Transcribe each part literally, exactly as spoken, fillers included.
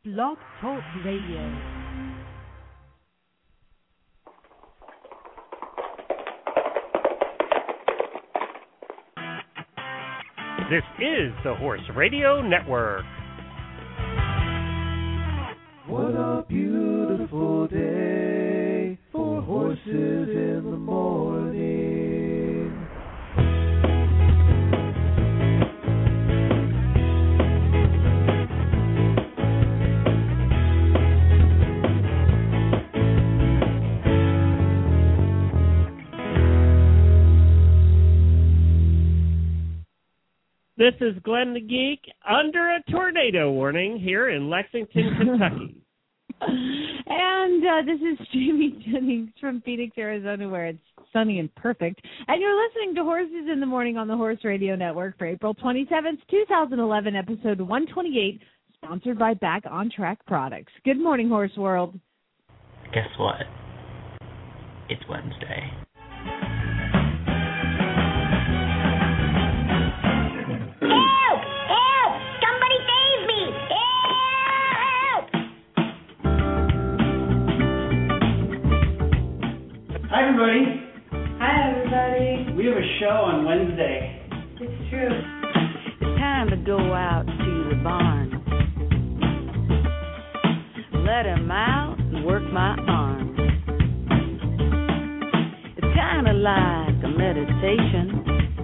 Blog Talk Radio. This is the Horse Radio Network. What a beautiful day for horses in the morning. This is Glenn the Geek under a tornado warning here in Lexington, Kentucky. And uh, this is Jamie Jennings from Phoenix, Arizona, where it's sunny and perfect. And you're listening to Horses in the Morning on the Horse Radio Network for April twenty-seventh, twenty eleven, episode one twenty-eight, sponsored by Back on Track Products. Good morning, Horse World. Guess what? It's Wednesday. Hi, everybody. Hi, everybody. We have a show on Wednesday. It's true. It's time to go out to the barn. Let him out and work my arms. It's kind of like a meditation.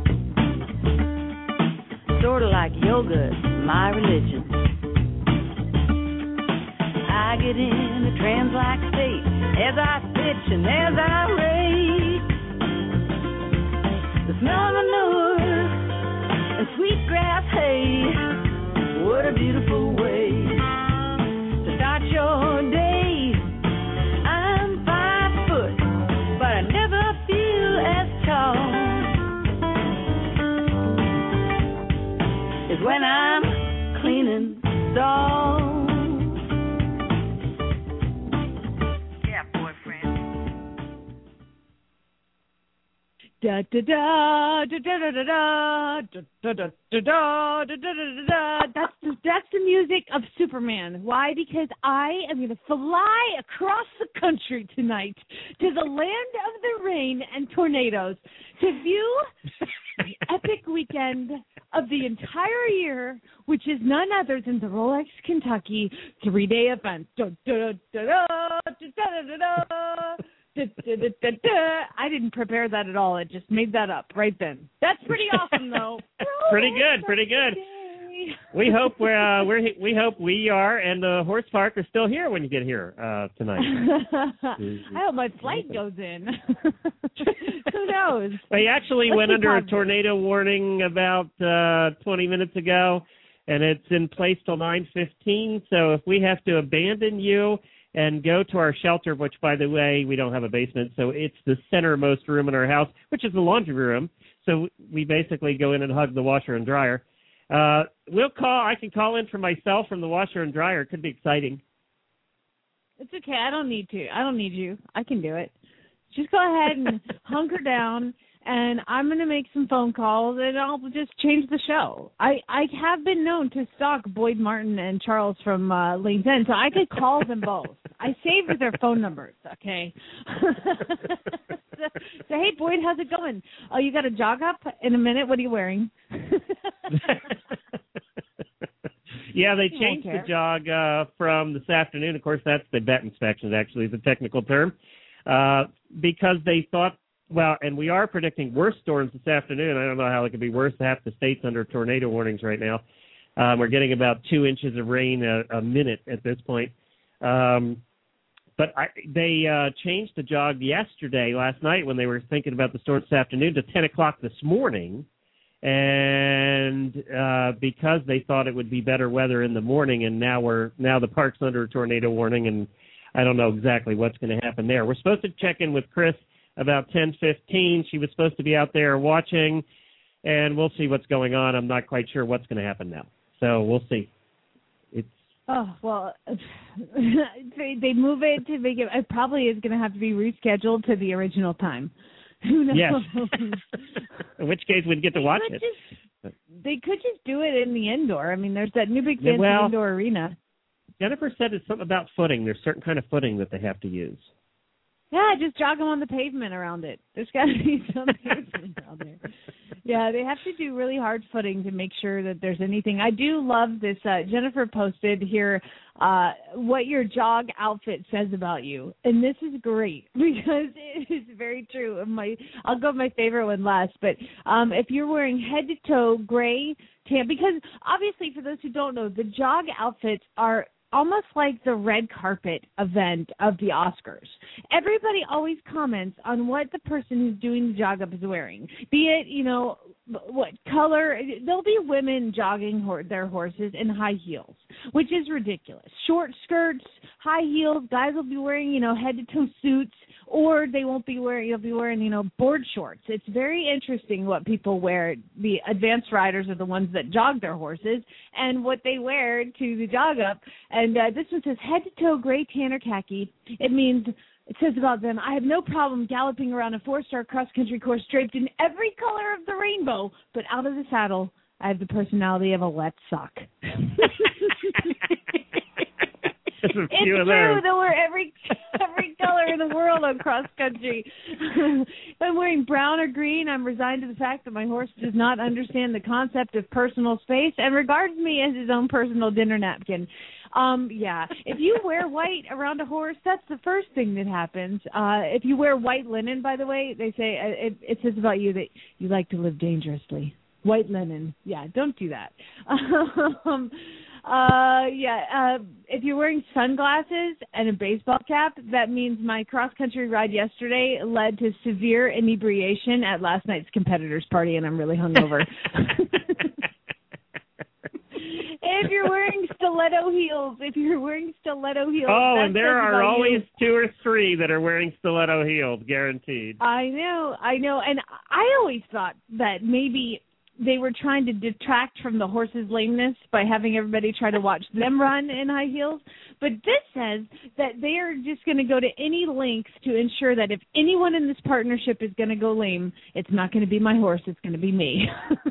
Sort of like yoga, my religion. I get in a trance-like state as I pitch and as I race. The smell of manure and sweet grass hay. What a beautiful way to start your day. I'm five foot, but I never feel as tall as when I'm cleaning stalls. Da da da da da da da da da da da da da da da da. That's the that's the music of Superman. Why? Because I am going to fly across the country tonight to the land of the rain and tornadoes to view the epic weekend of the entire year, which is none other than the Rolex Kentucky three-day event. Da da da da da da da da. Da, da, da, da, da. I didn't prepare that at all. I just made that up right then. That's pretty awesome, though. Pretty good, pretty good. We hope we're uh, we're we hope we are and the horse park are still here when you get here uh, tonight. I hope my flight goes in. Who knows? They actually Let's went under positive. a tornado warning about uh, twenty minutes ago, and it's in place till nine fifteen. So if we have to abandon you and go to our shelter, which, by the way, we don't have a basement, so it's the centermost room in our house, which is the laundry room. So we basically go in and hug the washer and dryer. Uh, we'll call. I can call in for myself from the washer and dryer. It could be exciting. It's okay. I don't need to. I don't need you. I can do it. Just go ahead and hunker down, and I'm going to make some phone calls, and I'll just change the show. I, I have been known to stalk Boyd Martin and Charles from uh, Lane's End, so I could call them both. I saved their phone numbers, okay? so, so, hey, Boyd, how's it going? Oh, you got a jog up in a minute? What are you wearing? Yeah, they changed the jog uh, from this afternoon. Of course, that's the vet inspection, actually, is a technical term, uh, because they thought, well, and we are predicting worse storms this afternoon. I don't know how it could be worse. Half the state's under tornado warnings right now. Um, we're getting about two inches of rain a, a minute at this point. Um, but I, they uh, changed the jog yesterday, last night, when they were thinking about the storm this afternoon, to ten o'clock this morning. And uh, because they thought it would be better weather in the morning, and now we're now the park's under a tornado warning, and I don't know exactly what's going to happen there. We're supposed to check in with Chris about ten fifteen. She was supposed to be out there watching, and we'll see what's going on. I'm not quite sure what's going to happen now. So we'll see. It's Oh, well, they, they move it to make it, it probably is going to have to be rescheduled to the original time. Who knows? Yes. In which case we'd get to watch it. Just, they could just do it in the indoor. I mean, there's that New Big Fancy well, Indoor Arena. Jennifer said it's something about footing. There's certain kind of footing that they have to use. Yeah, just jog them on the pavement around it. There's got to be some pavement out there. Yeah, they have to do really hard footing to make sure that there's anything. I do love this. Uh, Jennifer posted here uh, what your jog outfit says about you. And this is great because it is very true. My, I'll go with my favorite one last. But um, if you're wearing head-to-toe gray, tan, because obviously for those who don't know, the jog outfits are almost like the red carpet event of the Oscars. Everybody always comments on what the person who's doing the jog up is wearing. Be it, you know, what color. There'll be women jogging ho- their horses in high heels, which is ridiculous. Short skirts, high heels. Guys will be wearing, you know, head-to-toe suits, or they won't be wearing, you'll be wearing, you know, board shorts. It's very interesting what people wear. The advanced riders are the ones that jog their horses, and what they wear to the jog up. And uh, this one says head-to-toe gray, tan, or khaki. It means, it says about them, I have no problem galloping around a four-star cross-country course draped in every color of the rainbow, but out of the saddle, I have the personality of a wet sock. It's true that we're every every color in the world on cross country. If I'm wearing brown or green, I'm resigned to the fact that my horse does not understand the concept of personal space and regards me as his own personal dinner napkin. Um, yeah, if you wear white around a horse, that's the first thing that happens. Uh, if you wear white linen, by the way, they say uh, it, it says about you that you like to live dangerously. White linen, yeah, don't do that. um, Uh, yeah, uh, if you're wearing sunglasses and a baseball cap, that means my cross-country ride yesterday led to severe inebriation at last night's competitors' party, and I'm really hungover. If you're wearing stiletto heels, if you're wearing stiletto heels. Oh, and there are always you. two or three that are wearing stiletto heels, guaranteed. I know, I know, and I always thought that maybe they were trying to detract from the horse's lameness by having everybody try to watch them run in high heels. But this says that they are just going to go to any lengths to ensure that if anyone in this partnership is going to go lame, it's not going to be my horse, it's going to be me.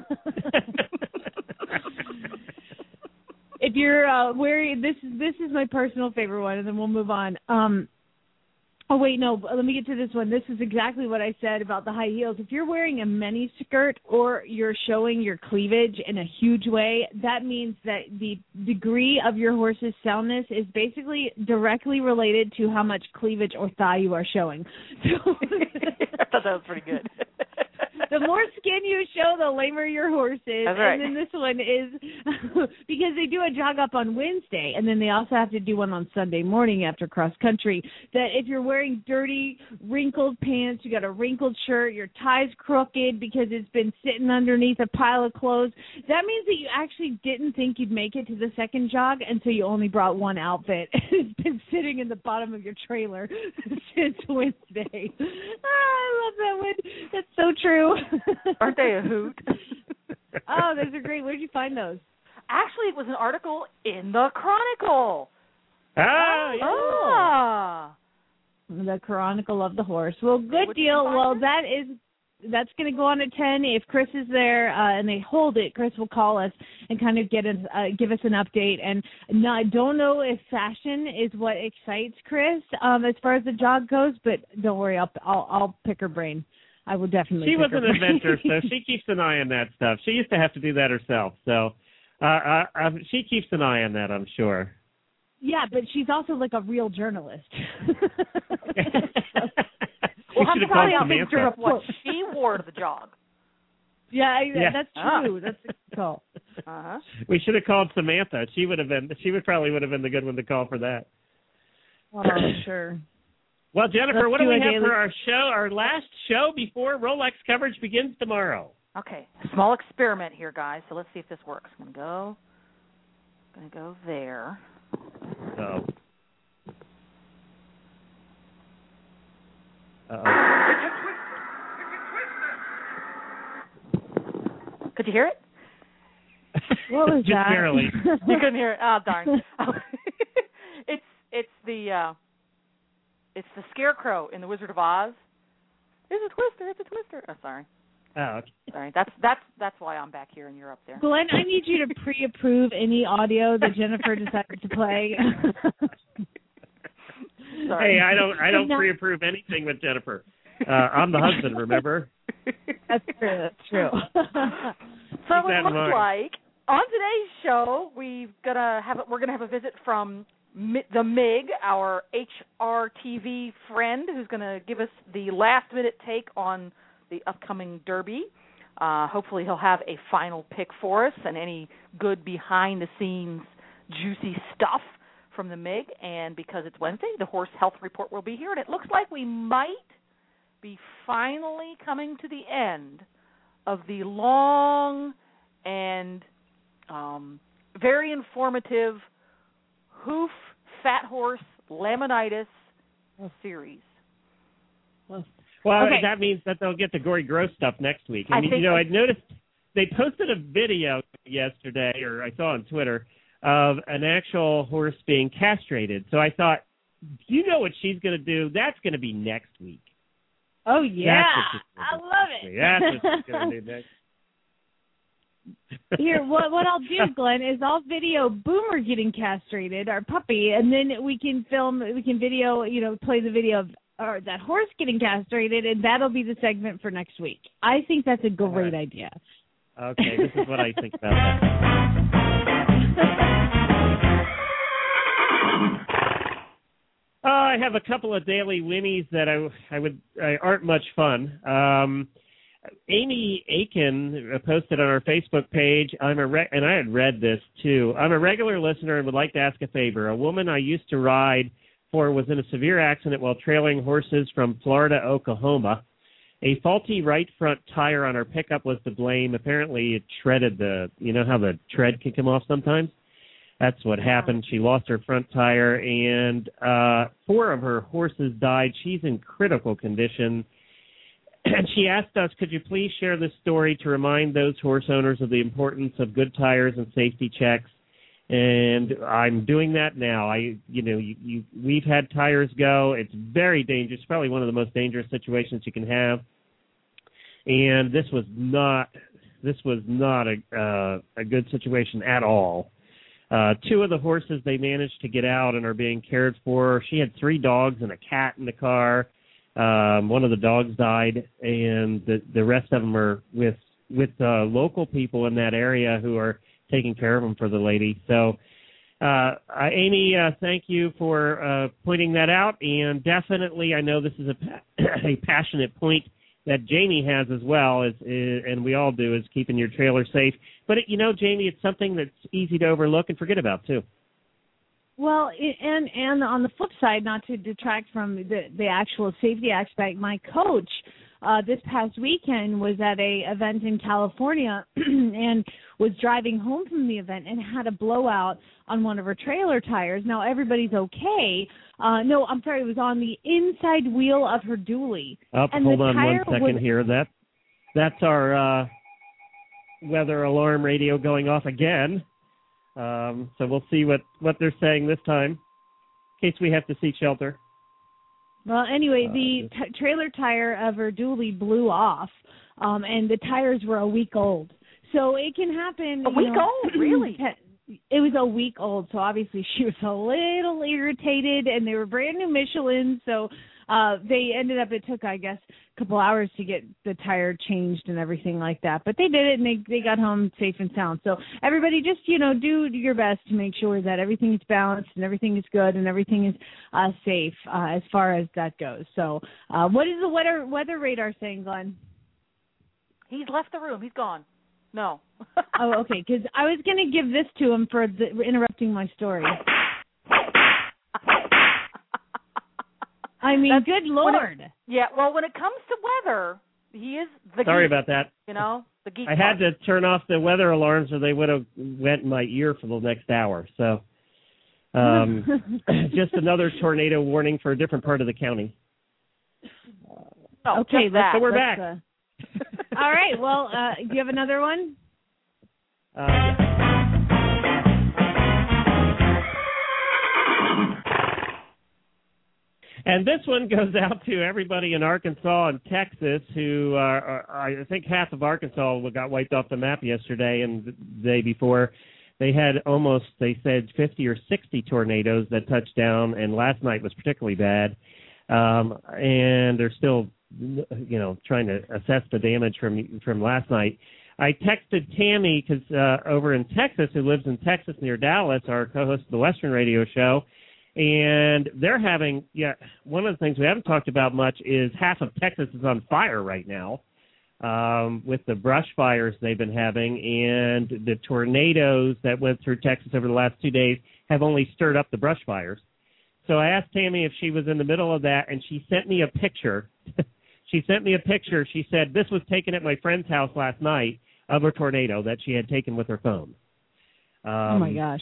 If you're uh, wearing, this is this is my personal favorite one, and then we'll move on. Um, Oh, wait, no, let me get to this one. This is exactly what I said about the high heels. If you're wearing a mini skirt or you're showing your cleavage in a huge way, that means that the degree of your horse's soundness is basically directly related to how much cleavage or thigh you are showing. So I thought that was pretty good. The more skin you show, the lamer your horse is. That's right. And then this one is because they do a jog up on Wednesday, and then they also have to do one on Sunday morning after cross country. That if you're wearing dirty, wrinkled pants, you got a wrinkled shirt, your tie's crooked because it's been sitting underneath a pile of clothes, that means that you actually didn't think you'd make it to the second jog, and so you only brought one outfit. It's been sitting in the bottom of your trailer since Wednesday. Ah, I love that one. That's so true. Aren't they a hoot? Oh, those are great. Where did you find those? Actually, it was an article in the Chronicle. Ah, ah. The Chronicle of the Horse. Well, good deal. Well, that is that's going to go on at ten. If Chris is there uh, and they hold it, Chris will call us and kind of get us, uh, give us an update. And no, I don't know if fashion is what excites Chris um, as far as the jog goes, but don't worry, I'll I'll, I'll pick her brain. I will definitely. She pick was her an brain. inventor, so she keeps an eye on that stuff. She used to have to do that herself, so uh, I, I, she keeps an eye on that, I'm sure. Yeah, but she's also like a real journalist. Well, we should have probably called a picture Samantha. of what she wore to the jog. Yeah, I, Yeah. that's true. That's cool. Uh-huh. We should have called Samantha. She would have been. She would probably would have been the good one to call for that. Oh, sure. Well, Jennifer, Let's what do do we a have daily- for our show? Our last show before Rolex coverage begins tomorrow. Okay, small experiment here, guys. So let's see if this works. I'm gonna go. Gonna go there. So. Uh-oh. Could you hear it? What was Just that? barely. You couldn't hear it. Oh, darn. it's it's the uh, it's the Scarecrow in The Wizard of Oz. It's a twister. It's a twister. Oh, sorry. Oh, okay. Sorry, that's that's that's why I'm back here and you're up there. Glenn, I need you to pre-approve any audio that Jennifer decided to play. Sorry. Hey, I don't I don't pre-approve anything with Jennifer. Uh, I'm the husband, remember? That's true. That's true. So it looks like on today's show we've gonna have we're gonna have a visit from the M I G, our H R T V friend, who's gonna give us the last minute take on the upcoming Derby. Uh, hopefully he'll have a final pick for us and any good behind-the-scenes juicy stuff from the M I G. And because it's Wednesday, the Horse Health Report will be here. And it looks like we might be finally coming to the end of the long and um, very informative Hoof Fat Horse Laminitis series. Well, Okay. that means that they'll get the gory gross stuff next week. I I mean, think you know, I- I noticed they posted a video yesterday, or I saw on Twitter, of an actual horse being castrated. So I thought, you know what she's going to do? That's going to be next week. Oh, yeah. I love it. That's what she's going to do next. Here, what what I'll do, Glenn, is I'll video Boomer getting castrated, our puppy, and then we can film, we can video, you know, play the video of or that horse getting castrated, and that'll be the segment for next week. I think that's a great right. idea. Okay, this is what I think about that. Uh, I have a couple of daily whinnies that I, I would I aren't much fun. Um, Amy Aiken posted on our Facebook page. I'm a re- and I had read this too. I'm a regular listener and would like to ask a favor. A woman I used to ride for was in a severe accident while trailing horses from Florida, Oklahoma. A faulty right front tire on her pickup was to blame. Apparently, it shredded the. You know how the tread can come off sometimes. That's what happened. She lost her front tire, and uh, four of her horses died. She's in critical condition. And she asked us, could you please share this story to remind those horse owners of the importance of good tires and safety checks? And I'm doing that now. I, you know, you, you, we've had tires go. It's very dangerous, probably one of the most dangerous situations you can have. And this was not, this was not a, uh, a good situation at all. Uh, two of the horses, they managed to get out and are being cared for. She had three dogs and a cat in the car. Um, one of the dogs died, and the, the rest of them are with with uh, local people in that area who are taking care of them for the lady. So, uh, uh, Amy, uh, thank you for uh, pointing that out, and definitely I know this is a, a passionate point that Jamie has as well, is, is, and we all do, is keeping your trailer safe. But, it, you know, Jamie, it's something that's easy to overlook and forget about, too. Well, and and on the flip side, not to detract from the, the actual safety aspect, my coach uh, this past weekend was at a event in California and was driving home from the event and had a blowout on one of her trailer tires. Now, everybody's okay. Uh, no, I'm sorry, it was on the inside wheel of her dually. Oh, and hold the on tire one second was, here. That, that's our uh, weather alarm radio going off again. Um, so we'll see what, what they're saying this time, in case we have to seek shelter. Well, anyway, uh, the t- trailer tire of her dually blew off, um, and the tires were a week old. So it can happen. A you week know, old, really? It was a week old, so obviously she was a little irritated, and they were brand new Michelin, so uh, they ended up, it took, I guess, a couple hours to get the tire changed and everything like that. But they did it, and they, they got home safe and sound. So everybody just, you know, do your best to make sure that everything is balanced and everything is good and everything is uh, safe uh, as far as that goes. So uh, what is the weather, weather radar saying, Glenn? He's left the room. He's gone. No. Oh, okay, because I was going to give this to him for the, interrupting my story. I mean, That's, good Lord. It, yeah, well, when it comes to weather, he is the Sorry geek, about that. You know, the geek. I had to turn off the weather alarms or they would have went in my ear for the next hour. So um, just another tornado warning for a different part of the county. Oh, okay, that. So we're Let's, back. Uh, all right, well, uh, do you have another one? Uh, yeah. And this one goes out to everybody in Arkansas and Texas who, uh, are, I think half of Arkansas got wiped off the map yesterday and the day before. They had almost, they said, fifty or sixty tornadoes that touched down, and last night was particularly bad. Um, and they're still, you know, trying to assess the damage from from last night. I texted Tammy, because uh, over in Texas, who lives in Texas near Dallas, our co-host of the Western Radio Show, and they're having, yeah, one of the things we haven't talked about much is half of Texas is on fire right now um, with the brush fires they've been having, and the tornadoes that went through Texas over the last two days have only stirred up the brush fires. So I asked Tammy if she was in the middle of that, and she sent me a picture. She sent me a picture. She said this was taken at my friend's house last night of a tornado that she had taken with her phone. Um, oh, my gosh.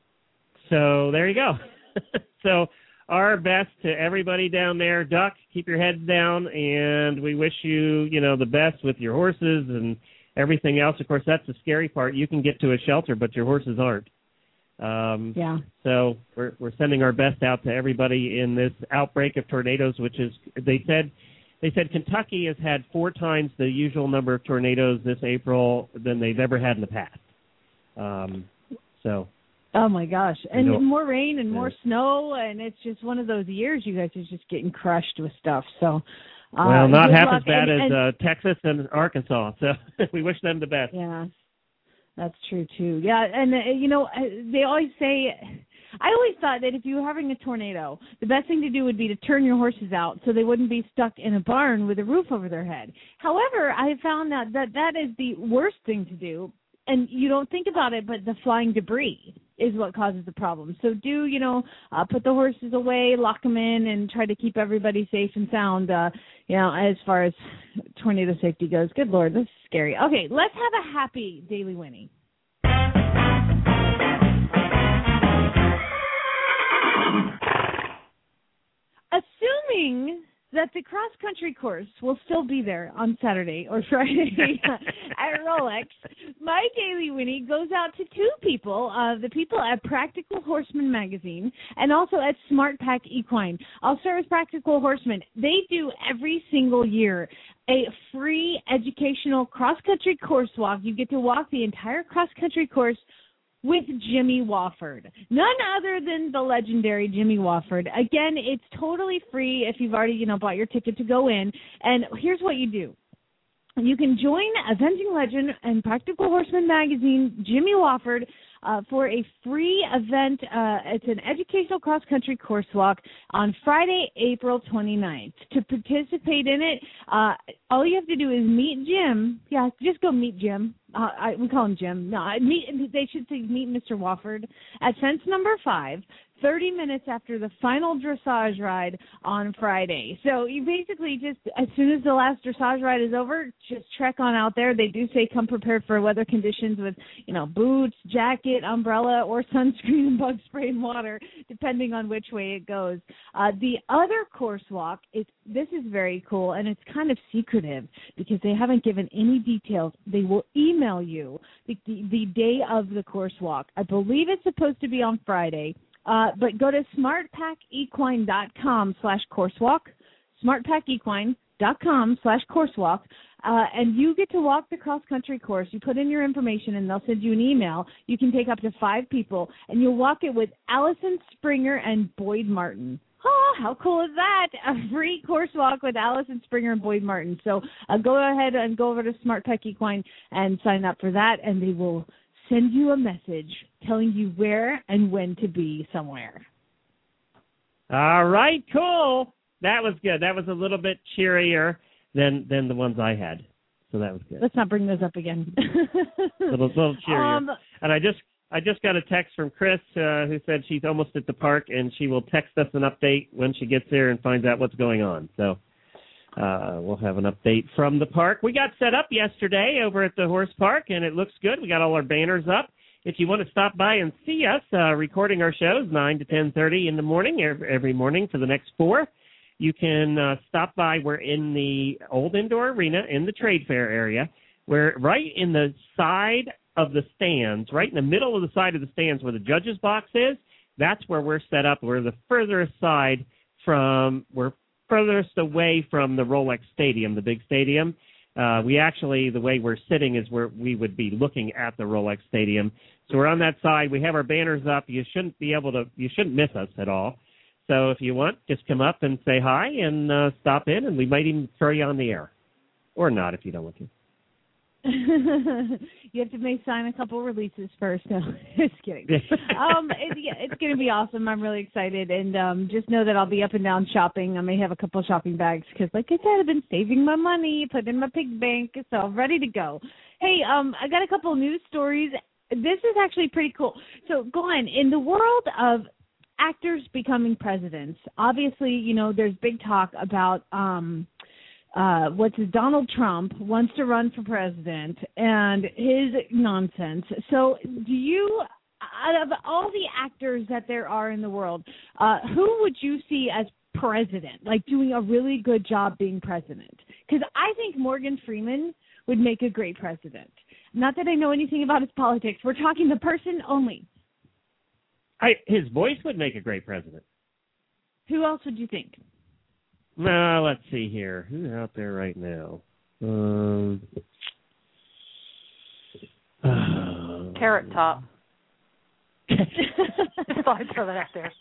So there you go. So our best to everybody down there. Duck, keep your heads down, and we wish you, you know, the best with your horses and everything else. Of course, that's the scary part. You can get to a shelter, but your horses aren't. Um, yeah. So we're we're sending our best out to everybody in this outbreak of tornadoes, which is, they said, they said Kentucky has had four times the usual number of tornadoes this April than they've ever had in the past. Um, so. Oh, my gosh. And you know, more rain and more yeah. snow, and it's just one of those years you guys are just getting crushed with stuff. So, uh, well, not half luck. as bad and, as and, uh, Texas and Arkansas, so we wish them the best. Yeah, that's true, too. Yeah, and, uh, you know, they always say, I always thought that if you were having a tornado, the best thing to do would be to turn your horses out so they wouldn't be stuck in a barn with a roof over their head. However, I found that that, that is the worst thing to do. And you don't think about it, but the flying debris is what causes the problem. So do, you know, uh, put the horses away, lock them in, and try to keep everybody safe and sound, uh, you know, as far as tornado safety goes. Good Lord, this is scary. Okay, let's have a happy Daily Winnie. Assuming that the cross-country course will still be there on Saturday or Friday at Rolex, my Daily Winnie goes out to two people, uh, the people at Practical Horseman Magazine and also at Smart Pack Equine. I'll start with Practical Horseman. They do every single year a free educational cross-country course walk. You get to walk the entire cross-country course with Jimmy Wofford, none other than the legendary Jimmy Wofford. Again, it's totally free if you've already, you know, bought your ticket to go in. And here's what you do. You can join Avenging Legend and Practical Horseman Magazine, Jimmy Wofford, uh, for a free event. Uh, it's an educational cross-country course walk on Friday, April twenty-ninth. To participate in it, uh, all you have to do is meet Jim. Yeah, just go meet Jim. Uh, I, we call him Jim. No, meet, they should say meet Mister Wofford at fence number five, thirty minutes after the final dressage ride on Friday. So you basically just, as soon as the last dressage ride is over, just trek on out there. They do say come prepared for weather conditions with, you know, boots, jacket, umbrella, or sunscreen and bug spray and water, depending on which way it goes. Uh, the other course walk, is this is very cool, and it's kind of secretive because they haven't given any details. They will email you the, the, the day of the course walk. I believe it's supposed to be on Friday. Uh, but go to smartpackequine.com slash coursewalk, smartpackequine.com slash coursewalk, uh, and you get to walk the cross-country course. You put in your information, and they'll send you an email. You can take up to five people, and you'll walk it with Allison Springer and Boyd Martin. Oh, how cool is that? A free course walk with Allison Springer and Boyd Martin. So uh, go ahead and go over to Smart Pack Equine and sign up for that, and they will send you a message telling you where and when to be somewhere. All right, cool. That was good. That was a little bit cheerier than than the ones I had. So that was good. Let's not bring those up again. little little cheerier. Um, and I just I just got a text from Chris uh, who said she's almost at the park and she will text us an update when she gets there and finds out what's going on. So Uh, we'll have an update from the park. We got set up yesterday over at the horse park, and it looks good. We got all our banners up. If you want to stop by and see us uh, recording our shows nine to ten thirty in the morning, every morning for the next four, you can uh, stop by. We're in the old indoor arena in the trade fair area. We're right in the side of the stands, right in the middle of the side of the stands where the judges' box is. That's where we're set up. We're the furthest side from, we're furthest away from the Rolex Stadium, the big stadium. Uh, we actually, the way we're sitting is where we would be looking at the Rolex Stadium. So we're on that side. We have our banners up. You shouldn't be able to, you shouldn't miss us at all. So if you want, just come up and say hi and uh, stop in, and we might even throw you on the air. Or not if you don't want to. You have to make sign a couple releases first. No, just kidding. um, it, yeah, it's going to be awesome. I'm really excited, and um, just know that I'll be up and down shopping. I may have a couple of shopping bags because, like I said, I've been saving my money, put in my pig bank, so I'm ready to go. Hey, um, I got a couple of news stories. This is actually pretty cool. So, Glenn, in the world of actors becoming presidents, obviously, you know, there's big talk about. Um, Uh, what's his, Donald Trump wants to run for president and his nonsense. So do you, out of all the actors that there are in the world, uh, who would you see as president, like doing a really good job being president? Because I think Morgan Freeman would make a great president. Not that I know anything about his politics. We're talking the person only. I, his voice would make a great president. Who else would you think? No, let's see here. Who's out there right now? Um, uh, Carrot Top. I thought I'd throw that out there.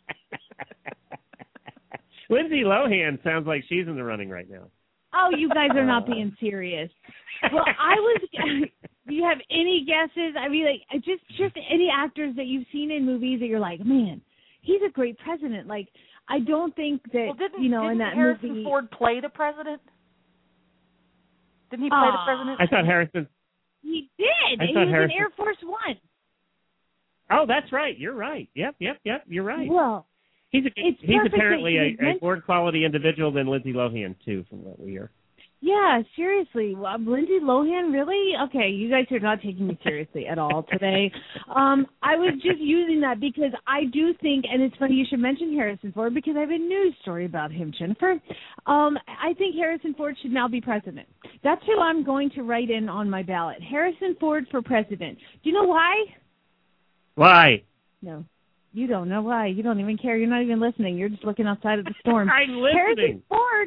Lindsay Lohan sounds like she's in the running right now. Oh, you guys are not being serious. Well, I was. Do you have any guesses? I mean, like just just any actors that you've seen in movies that you're like, man, he's a great president. Like. I don't think that, well, didn't, you know, didn't in that Harrison movie... Ford play the president? Didn't he play uh, the president? I thought Harrison... He did. I he thought was Harrison... in Air Force One. Oh, that's right. You're right. Yep, yep, yep. You're right. Well, he's a, it's he's apparently he's a, a more quality individual than Lindsay Lohan, too, from what we hear. Yeah, seriously. Well, Lindsay Lohan, really? Okay, you guys are not taking me seriously at all today. Um, I was just using that because I do think, and it's funny you should mention Harrison Ford because I have a news story about him, Jennifer. Um, I think Harrison Ford should now be president. That's who I'm going to write in on my ballot. Harrison Ford for president. Do you know why? Why? No. You don't know why. You don't even care. You're not even listening. You're just looking outside of the storm. I'm listening. Harrison Ford...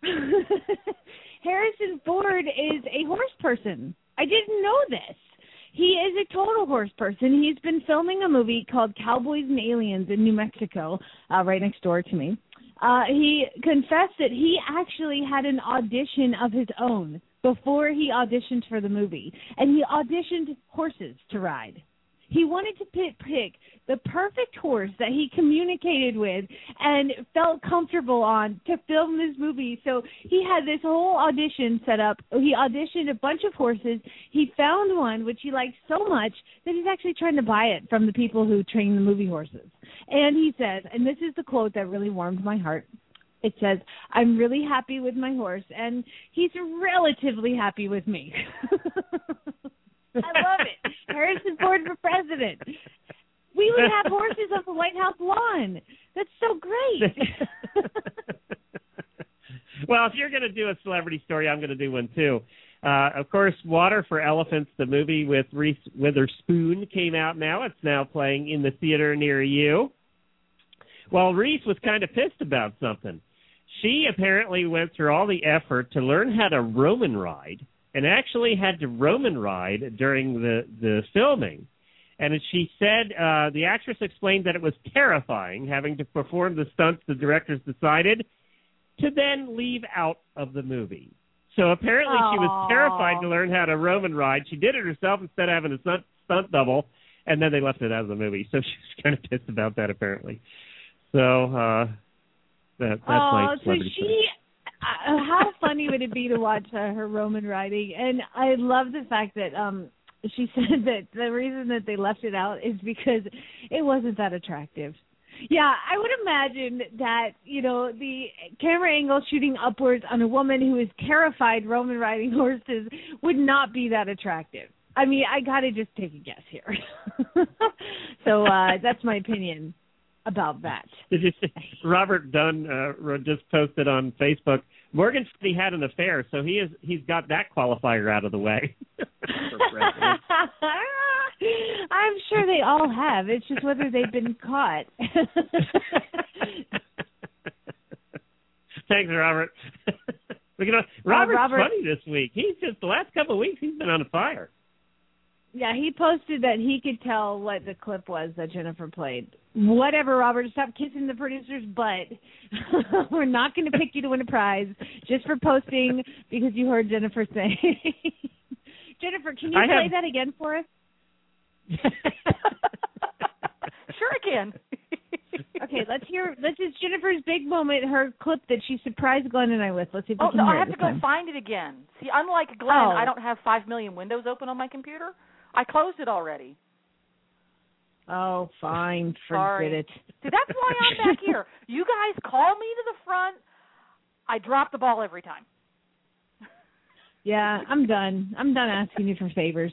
Harrison Ford is a horse person. I didn't know this. He is a total horse person. He's been filming a movie called Cowboys and Aliens in New Mexico, uh, right next door to me. Uh, he confessed that he actually had an audition of his own before he auditioned for the movie, and he auditioned horses to ride. He wanted to pick, pick the perfect horse that he communicated with and felt comfortable on to film this movie. So he had this whole audition set up. He auditioned a bunch of horses. He found one which he liked so much that he's actually trying to buy it from the people who train the movie horses. And he says, and this is the quote that really warmed my heart. It says, "I'm really happy with my horse, and he's relatively happy with me." I love it. Harrison Ford for president. We would have horses on the White House lawn. That's so great. Well, if you're going to do a celebrity story, I'm going to do one too. Uh, of course, Water for Elephants, the movie with Reese Witherspoon, came out now. It's now playing in the theater near you. Well, Reese was kind of pissed about something. She apparently went through all the effort to learn how to Roman ride and actually had to Roman ride during the, the filming. And as she said, uh, the actress explained that it was terrifying having to perform the stunts the directors decided to then leave out of the movie. So apparently Aww. She was terrified to learn how to Roman ride. She did it herself instead of having a stunt, stunt double, and then they left it out of the movie. So she was kind of pissed about that, apparently. So uh, that, that's oh, my so celebrity she... story. Uh, how funny would it be to watch uh, her Roman riding? And I love the fact that um, she said that the reason that they left it out is because it wasn't that attractive. Yeah, I would imagine that, you know, the camera angle shooting upwards on a woman who is terrified Roman riding horses would not be that attractive. I mean, I got to just take a guess here. So uh, that's my opinion about that. Did you see Robert Dunn uh, just posted on Facebook? Morgan said he had an affair, so he is he's got that qualifier out of the way. I'm sure they all have. It's just whether they've been caught. Thanks, Robert. Look at Robert's uh, Robert, funny this week. He's just the last couple of weeks he's been on fire. Yeah, he posted that he could tell what the clip was that Jennifer played. Whatever, Robert, stop kissing the producer's butt. We're not going to pick you to win a prize just for posting because you heard Jennifer say. Jennifer, can you I play have... that again for us? Sure, I can. Okay, let's hear. This is Jennifer's big moment, her clip that she surprised Glenn and I with. Let's see if we oh, can no, hear I have it to this go time. find it again. See, unlike Glenn, oh. I don't have five million windows open on my computer. I closed it already. Oh, fine. Forget Sorry. it. See, that's why I'm back here. You guys call me to the front. I drop the ball every time. Yeah, I'm done. I'm done asking you for favors.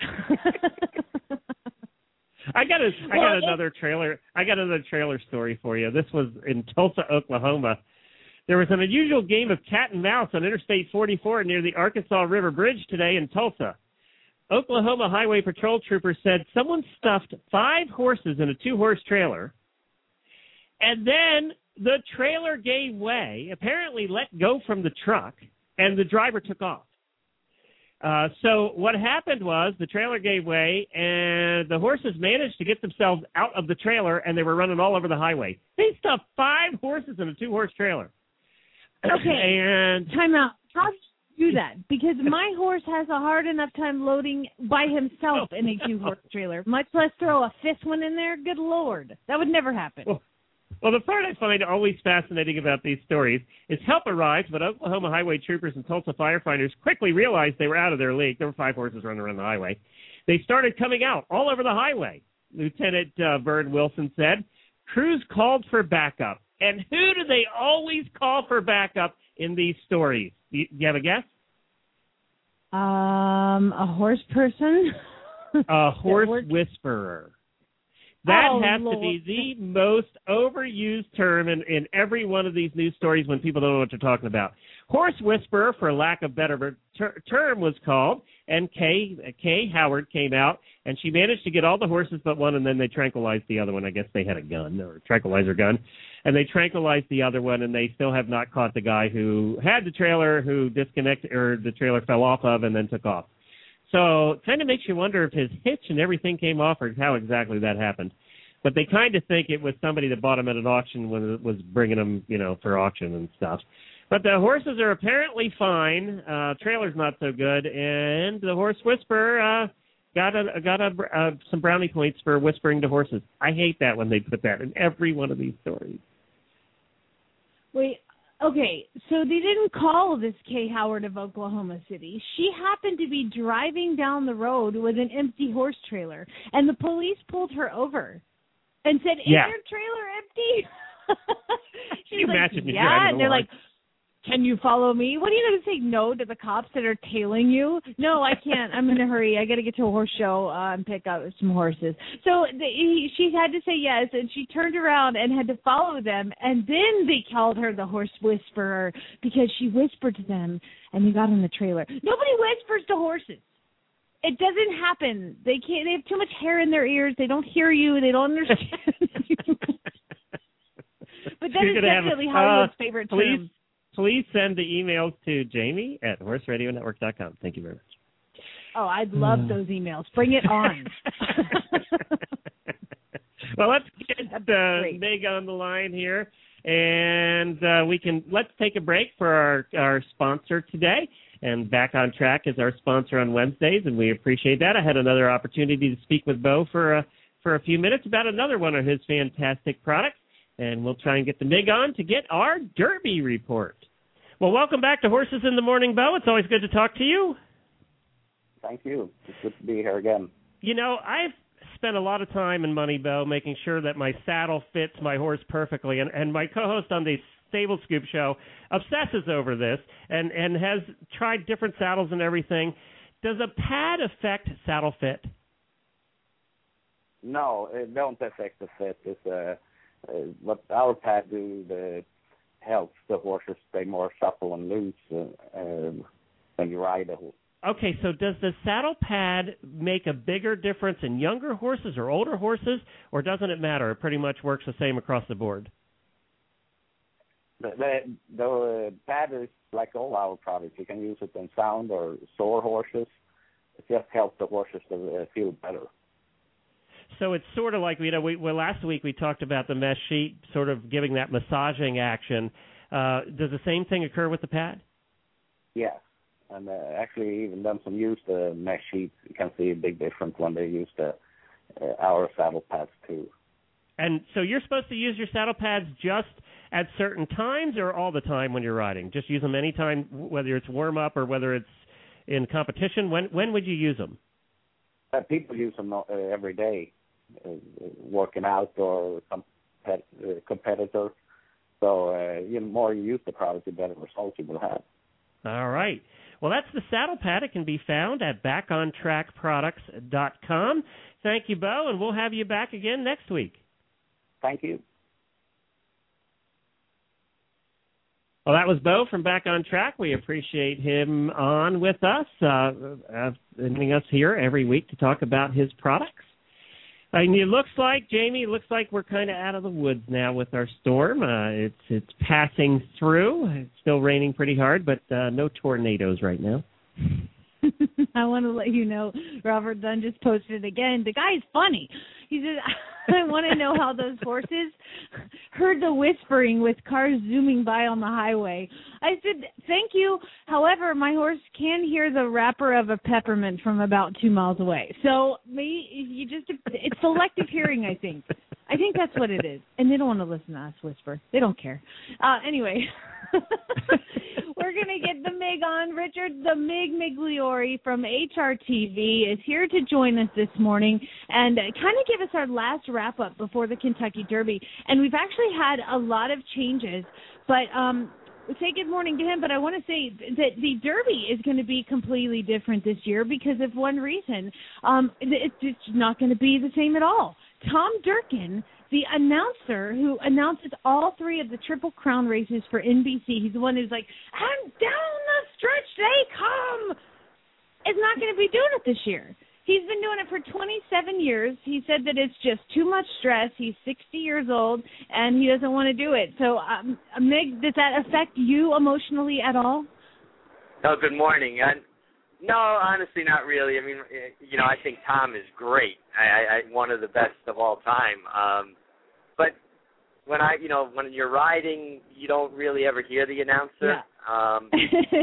I got a, I well, got another it, trailer. I got another trailer story for you. This was in Tulsa, Oklahoma. There was an unusual game of cat and mouse on Interstate forty-four near the Arkansas River Bridge today in Tulsa. Oklahoma Highway Patrol troopers said someone stuffed five horses in a two-horse trailer, and then the trailer gave way, apparently let go from the truck, and the driver took off. Uh, so what happened was the trailer gave way, and the horses managed to get themselves out of the trailer, and they were running all over the highway. They stuffed five horses in a two-horse trailer. Okay, and time out. How did you do that? Because my horse has a hard enough time loading by himself in a two-horse trailer, much less throw a fifth one in there. Good Lord. That would never happen. Well, Well, the part I find always fascinating about these stories is help arrived, but Oklahoma highway troopers and Tulsa firefighters quickly realized they were out of their league. There were five horses running around the highway. They started coming out all over the highway, Lieutenant uh, Vern Wilson said. Crews called for backup. And who do they always call for backup in these stories? Do you, do you have a guess? Um, a horse person? A horse whisperer. That oh, has Lord. to be the most overused term in, in every one of these news stories when people don't know what they're talking about. Horse whisperer, for lack of better ter- term, was called, and Kay, Kay Howard came out, and she managed to get all the horses but one, and then they tranquilized the other one. I guess they had a gun or a tranquilizer gun, and they tranquilized the other one, and they still have not caught the guy who had the trailer, who disconnected, or the trailer fell off of and then took off. So it kind of makes you wonder if his hitch and everything came off or how exactly that happened. But they kind of think it was somebody that bought him at an auction when it was bringing them, you know, for auction and stuff. But the horses are apparently fine. Uh, trailer's not so good. And the horse whisperer uh, got a, got a, uh, some brownie points for whispering to horses. I hate that when they put that in every one of these stories. Wait. Okay, so they didn't call this Kay Howard of Oklahoma City. She happened to be driving down the road with an empty horse trailer, and the police pulled her over and said, is yeah. your trailer empty? She's you like, imagine me yeah, and they're along. like, can you follow me? What are you going to say no to the cops that are tailing you? No, I can't. I'm in a hurry. I got to get to a horse show uh, and pick up some horses. So the, he, she had to say yes, and she turned around and had to follow them, and then they called her the horse whisperer because she whispered to them, and they got in the trailer. Nobody whispers to horses. It doesn't happen. They can't. They have too much hair in their ears. They don't hear you. They don't understand you. But that You're is definitely have, Hollywood's uh, favorite please, term. Please send the emails to Jamie at horse radio network dot com. Thank you very much. Oh, I'd love those emails. Bring it on. Well, let's get uh, Meg on the line here, and uh, we can let's take a break for our, our sponsor today. And Back on Track is our sponsor on Wednesdays, and we appreciate that. I had another opportunity to speak with Bo for a, for a few minutes about another one of his fantastic products, and we'll try and get the Mig on to get our Derby report. Well, welcome back to Horses in the Morning, Bo. It's always good to talk to you. Thank you. It's good to be here again. You know, I've spent a lot of time and money, Bo, making sure that my saddle fits my horse perfectly, and, and my co-host on the Stable Scoop show obsesses over this and, and has tried different saddles and everything. Does a pad affect saddle fit? No, it don't affect the fit. It's, uh, uh, what our pad do, the helps the horses stay more supple and loose uh, uh, when you ride a horse. Okay, so does the saddle pad make a bigger difference in younger horses or older horses, or doesn't it matter? It pretty much works the same across the board. The, the, the pad is like all our products. You can use it in sound or sore horses. It just helps the horses to uh, feel better. So it's sort of like, you know, we, well, last week we talked about the mesh sheet sort of giving that massaging action. Uh, does the same thing occur with the pad? Yes. And uh, actually, even them some use the mesh sheet, you can see a big difference when they use the uh, our saddle pads too. And so you're supposed to use your saddle pads just at certain times or all the time when you're riding? Just use them anytime, whether it's warm-up or whether it's in competition? When when would you use them? Uh, people use them uh, every day, uh, working out or compet- uh, competitor. So uh, the more you use the product, the better results you will have. All right. Well, that's the saddle pad. It can be found at back on track products dot com. Thank you, Bo, and we'll have you back again next week. Thank you. Well, that was Bo from Back on Track. We appreciate him on with us, uh, uh, joining us here every week to talk about his products. And it looks like, Jamie, it looks like we're kind of out of the woods now with our storm. Uh, it's it's passing through. It's still raining pretty hard, but uh, no tornadoes right now. I want to let you know, Robert Dunn just posted again. The guy's funny. He said, I want to know how those horses heard the whispering with cars zooming by on the highway. I said, thank you. However, my horse can hear the wrapper of a peppermint from about two miles away. So maybe you just, it's selective hearing, I think. I think that's what it is. And they don't want to listen to us whisper. They don't care. Uh, anyway, we're going to get the Mig on. Richard, the Mig Migliori from H R T V is here to join us this morning and kind of give us our last wrap-up before the Kentucky Derby. And we've actually had a lot of changes, but um, say good morning to him, but I want to say that the Derby is going to be completely different this year because of one reason. Um, it's just not going to be the same at all. Tom Durkin, the announcer who announces all three of the Triple Crown races for N B C, he's the one who's like, and down the stretch they come, is not going to be doing it this year. He's been doing it for twenty-seven years. He said that it's just too much stress. He's sixty years old, and he doesn't want to do it. So, um, Mig, does that affect you emotionally at all? Oh, good morning. And no, honestly, not really. I mean, you know, I think Tom is great. I, I one of the best of all time. Um, but when I, you know, when you're riding, you don't really ever hear the announcer. Yeah. Um,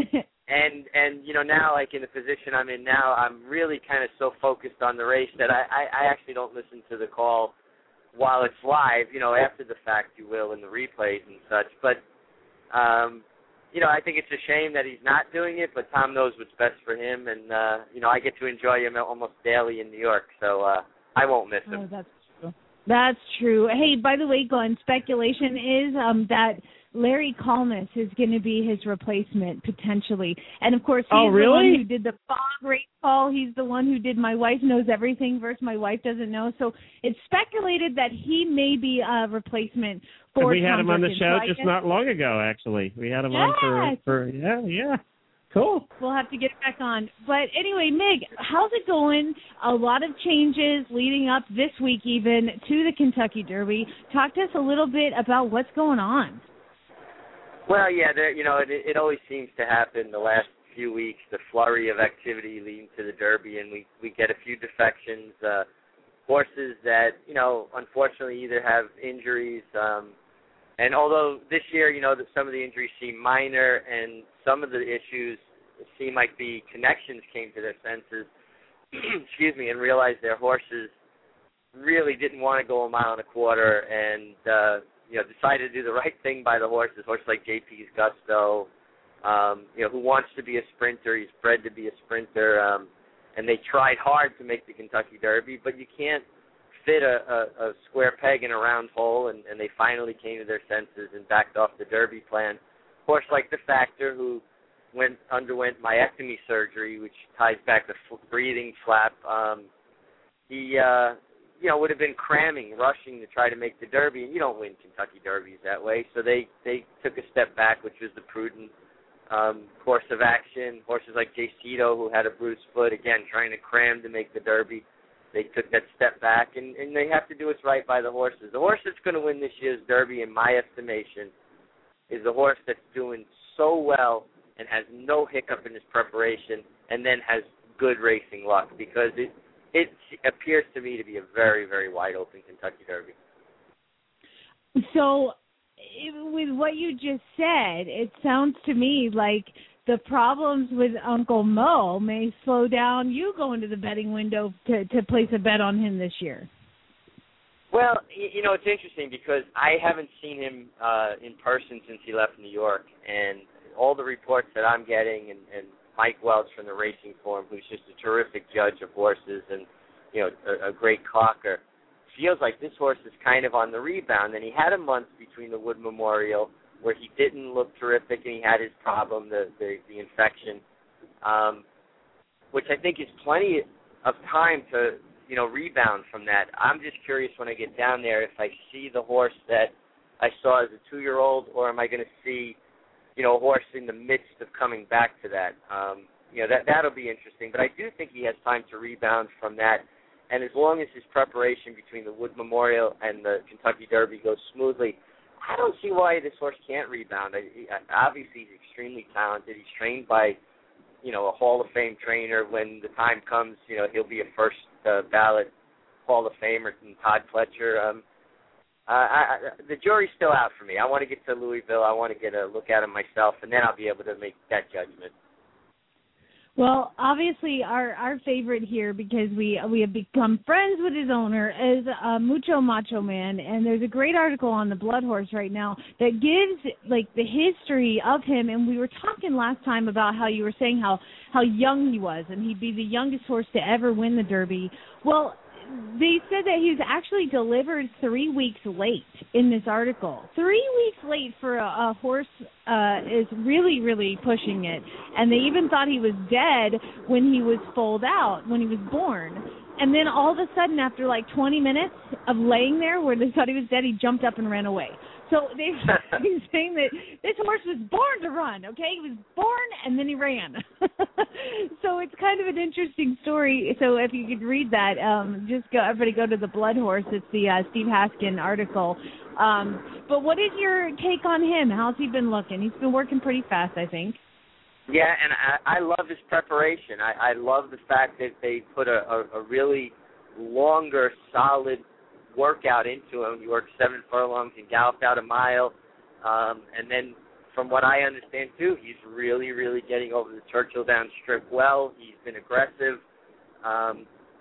and and you know, now, like in the position I'm in now, I'm really kind of so focused on the race that I, I, I actually don't listen to the call while it's live. You know, after the fact, you will in the replays and such. But um, you know, I think it's a shame that he's not doing it, but Tom knows what's best for him, and, uh, you know, I get to enjoy him almost daily in New York, so uh, I won't miss him. Oh, that's true. That's true. Hey, by the way, Glenn, speculation is um, that Larry Collins is going to be his replacement, potentially. And, of course, he's oh, really? the one who did the fog race call. He's the one who did My Wife Knows Everything versus My Wife Doesn't Know. So it's speculated that he may be a replacement for We Tom had him on the Durkin. show so just guess, not long ago, actually. We had him yes. on for, for, yeah, yeah. Cool. We'll have to get back on. But anyway, Mig, how's it going? A lot of changes leading up this week even to the Kentucky Derby. Talk to us a little bit about what's going on. Well, yeah, there, you know, it, it always seems to happen the last few weeks, the flurry of activity leading to the Derby, and we, we get a few defections, uh, horses that, you know, unfortunately either have injuries, um, and although this year, you know, that some of the injuries seem minor and some of the issues seem like the connections came to their senses, excuse me, and realized their horses really didn't want to go a mile and a quarter and, uh, you know, decided to do the right thing by the horses, horses like J P's Gusto, um, you know, who wants to be a sprinter. He's bred to be a sprinter, um, and they tried hard to make the Kentucky Derby, but you can't fit a, a, a square peg in a round hole, and, and they finally came to their senses and backed off the Derby plan. Horse like the Factor, who went underwent myectomy surgery, which ties back the f- breathing flap, um, he, uh, you know, would have been cramming, rushing to try to make the Derby, and you don't win Kentucky Derbies that way. So they, they took a step back, which was the prudent um, course of action. Horses like Jaycedo, who had a bruised foot, again, trying to cram to make the Derby. They took that step back, and, and they have to do what's right by the horses. The horse that's going to win this year's Derby, in my estimation, is a horse that's doing so well and has no hiccup in his preparation and then has good racing luck, because it it appears to me to be a very, very wide open Kentucky Derby. So with what you just said, it sounds to me like the problems with Uncle Mo may slow down you going to the betting window to, to place a bet on him this year. Well, you know, it's interesting because I haven't seen him uh, in person since he left New York, and all the reports that I'm getting, and, and Mike Welch from the Racing Forum, who's just a terrific judge of horses and, you know, a, a great clocker, feels like this horse is kind of on the rebound. And he had a month between the Wood Memorial where he didn't look terrific and he had his problem, the, the, the infection, um, which I think is plenty of time to, you know, rebound from that. I'm just curious when I get down there if I see the horse that I saw as a two-year-old, or am I going to see, you know, a horse in the midst of coming back to that. Um, you know, that, that'll be interesting. But I do think he has time to rebound from that. And as long as his preparation between the Wood Memorial and the Kentucky Derby goes smoothly, I don't see why this horse can't rebound. I, he, obviously, he's extremely talented. He's trained by, you know, a Hall of Fame trainer. When the time comes, you know, he'll be a first uh, ballot Hall of Famer, and Todd Pletcher. Um, Uh, I, I, the jury's still out for me. I want to get to Louisville. I want to get a look at him myself, and then I'll be able to make that judgment. Well, obviously, our, our favorite here, because we we have become friends with his owner, is uh, Mucho Macho Man, and there's a great article on the Blood Horse right now that gives like the history of him. And we were talking last time about how you were saying how how young he was, and he'd be the youngest horse to ever win the Derby. Well, they said that he was actually delivered three weeks late in this article. Three weeks late for a, a horse uh, is really, really pushing it. And they even thought he was dead when he was foaled out, when he was born. And then all of a sudden, after like twenty minutes of laying there where they thought he was dead, he jumped up and ran away. So they're saying that this horse was born to run, okay? He was born and then he ran. So it's kind of an interesting story. So if you could read that, um, just go, everybody go to the Blood Horse. It's the uh, Steve Haskin article. Um, but what is your take on him? How's he been looking? He's been working pretty fast, I think. Yeah, and I, I love his preparation. I, I love the fact that they put a, a, a really longer, solid workout into him. He worked seven furlongs and galloped out a mile. Um, and then from what I understand, too, he's really, really getting over the Churchill Downs Strip well. He's been aggressive. Um,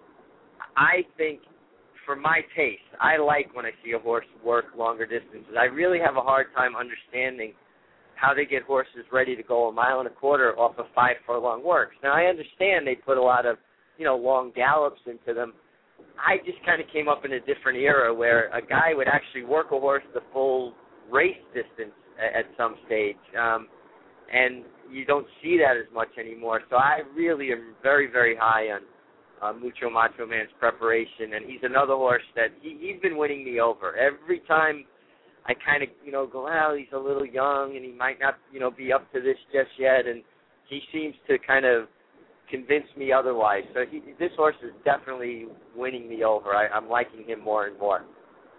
I think, for my taste, I like when I see a horse work longer distances. I really have a hard time understanding how they get horses ready to go a mile and a quarter off of five furlong works. Now, I understand they put a lot of, you know, long gallops into them. I just kind of came up in a different era where a guy would actually work a horse the full race distance at, at some stage, um, and you don't see that as much anymore. So I really am very, very high on uh, Mucho Macho Man's preparation, and he's another horse that he, he's been winning me over. Every time I kind of, you know, go, well, he's a little young and he might not, you know, be up to this just yet, and he seems to kind of convince me otherwise. So he, this horse is definitely winning me over. I, I'm liking him more and more.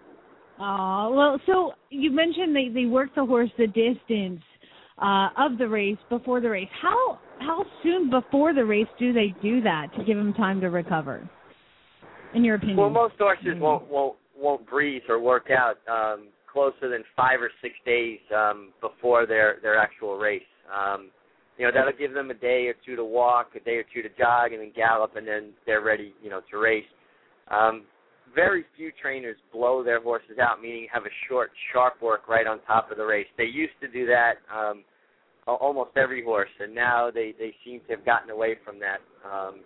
Oh, well, so you mentioned they, they work the horse the distance uh, of the race before the race. How how soon before the race do they do that to give him time to recover, in your opinion? Well, most horses mm-hmm. won't, won't, won't breathe or work out um, closer than five or six days um, before their, their actual race. Um, you know, that'll give them a day or two to walk, a day or two to jog, and then gallop, and then they're ready, you know, to race. Um, very few trainers blow their horses out, meaning have a short, sharp work right on top of the race. They used to do that um, almost every horse, and now they, they seem to have gotten away from that. Um,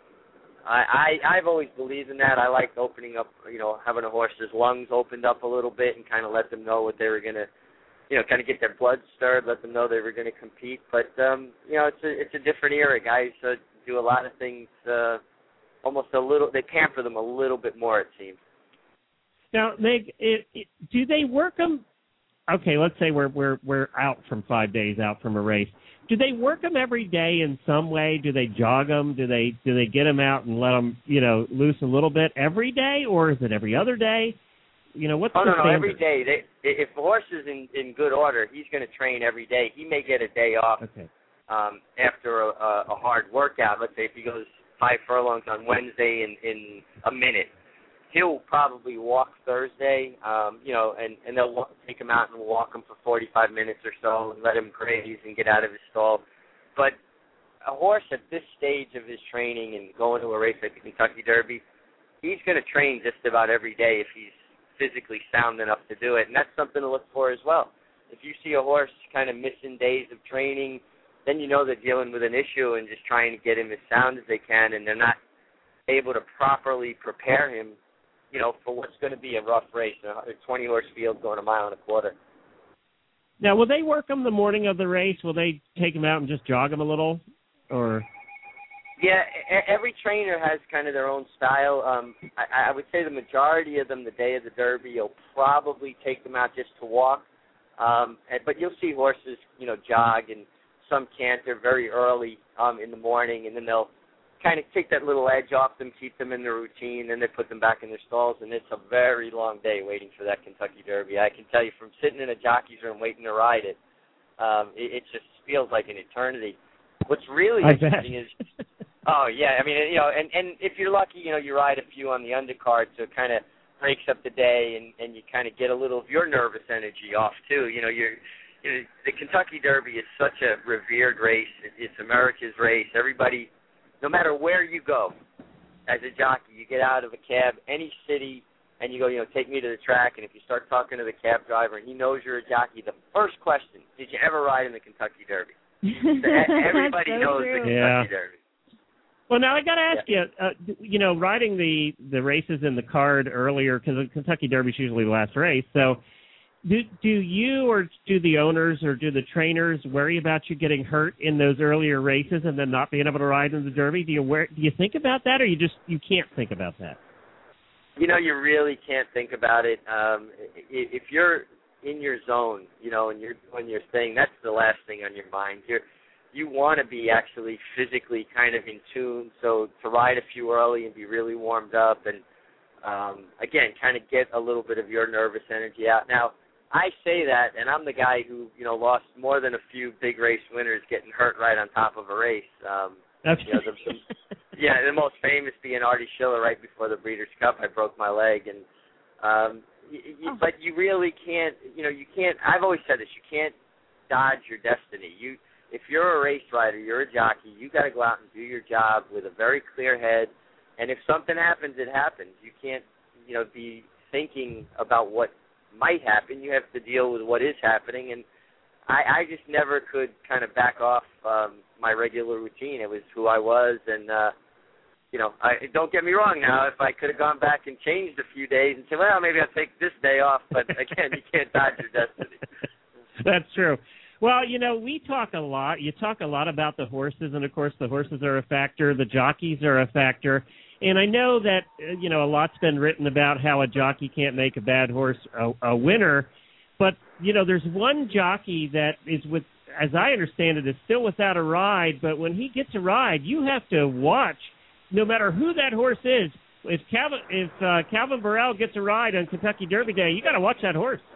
I, I, I've always believed in that. I liked opening up, you know, having a horse's lungs opened up a little bit and kind of let them know what they were going to, you know, kind of get their blood stirred, let them know they were going to compete. But, um, you know, it's a, it's a different era. Guys uh, do a lot of things uh, almost a little, they pamper them a little bit more, it seems. Now, they, it, it, do they work them? Okay, let's say we're we're we're out from five days out from a race. Do they work them every day in some way? Do they jog them? Do they do they get them out and let them, you know, loose a little bit every day, or is it every other day? You know, what's oh, the no, no, standard? every day. They if the horse is in, in good order, he's going to train every day. He may get a day off okay. um, after a, a hard workout. Let's say if he goes five furlongs on Wednesday in, in a minute, he'll probably walk Thursday, um, you know, and, and they'll walk, take him out and walk him for forty-five minutes or so and let him graze and get out of his stall. But a horse at this stage of his training and going to a race like the Kentucky Derby, he's going to train just about every day if he's physically sound enough to do it, and that's something to look for as well. If you see a horse kind of missing days of training, then you know they're dealing with an issue and just trying to get him as sound as they can, and they're not able to properly prepare him, you know, for what's going to be a rough race, a twenty-horse field going a mile and a quarter. Now, will they work him the morning of the race? Will they take him out and just jog him a little, or? Yeah, every trainer has kind of their own style. Um, I, I would say the majority of them, the day of the Derby, you'll probably take them out just to walk. Um, and, but you'll see horses, you know, jog and some canter very early um, in the morning, and then they'll kind of take that little edge off them, keep them in their routine, then they put them back in their stalls, and it's a very long day waiting for that Kentucky Derby. I can tell you from sitting in a jockey's room waiting to ride it, um, it, it just feels like an eternity. What's really I interesting bet. is, oh, yeah, I mean, you know, and, and if you're lucky, you know, you ride a few on the undercard, so it kind of breaks up the day, and, and you kind of get a little of your nervous energy off, too. You know, you're, you know, the Kentucky Derby is such a revered race. It's America's race. Everybody, no matter where you go as a jockey, you get out of a cab, any city, and you go, you know, take me to the track, and if you start talking to the cab driver and he knows you're a jockey, the first question, did you ever ride in the Kentucky Derby? Everybody so knows true. the Kentucky Yeah. Derby. Well, now I got to ask Yeah. you, uh, you know, riding the, the races in the card earlier, because the Kentucky Derby is usually the last race, so do, do you or do the owners or do the trainers worry about you getting hurt in those earlier races and then not being able to ride in the Derby? Do you wear, do you think about that, or you just you can't think about that? You know, you really can't think about it. Um, if you're in your zone, you know, and you're doing your thing, that's the last thing on your mind. You're, you want to be actually physically kind of in tune, so to ride a few early and be really warmed up and, um, again, kind of get a little bit of your nervous energy out. Now, I say that, and I'm the guy who, you know, lost more than a few big race winners getting hurt right on top of a race. Um, Okay. you know, the, the, yeah, the most famous being Artie Schiller right before the Breeders' Cup. I broke my leg, and um, y- y- oh. but you really can't. You know, you can't. I've always said this: you can't dodge your destiny. You, if you're a race rider, you're a jockey. You got to go out and do your job with a very clear head. And if something happens, it happens. You can't, you know, be thinking about what might happen. You have to deal with what is happening, and I, I just never could kind of back off um, my regular routine. It was who I was, and, uh, you know, I, don't get me wrong now. If I could have gone back and changed a few days and said, well, maybe I'll take this day off, but, again, you can't dodge your destiny. That's true. Well, you know, we talk a lot. You talk a lot about the horses, and, of course, the horses are a factor. The jockeys are a factor. And I know that, uh, you know, a lot's been written about how a jockey can't make a bad horse a, a winner. But, you know, there's one jockey that is, with, as I understand it, is still without a ride. But when he gets a ride, you have to watch, no matter who that horse is. If Calvin, if uh, Calvin Burrell gets a ride on Kentucky Derby Day, you got to watch that horse.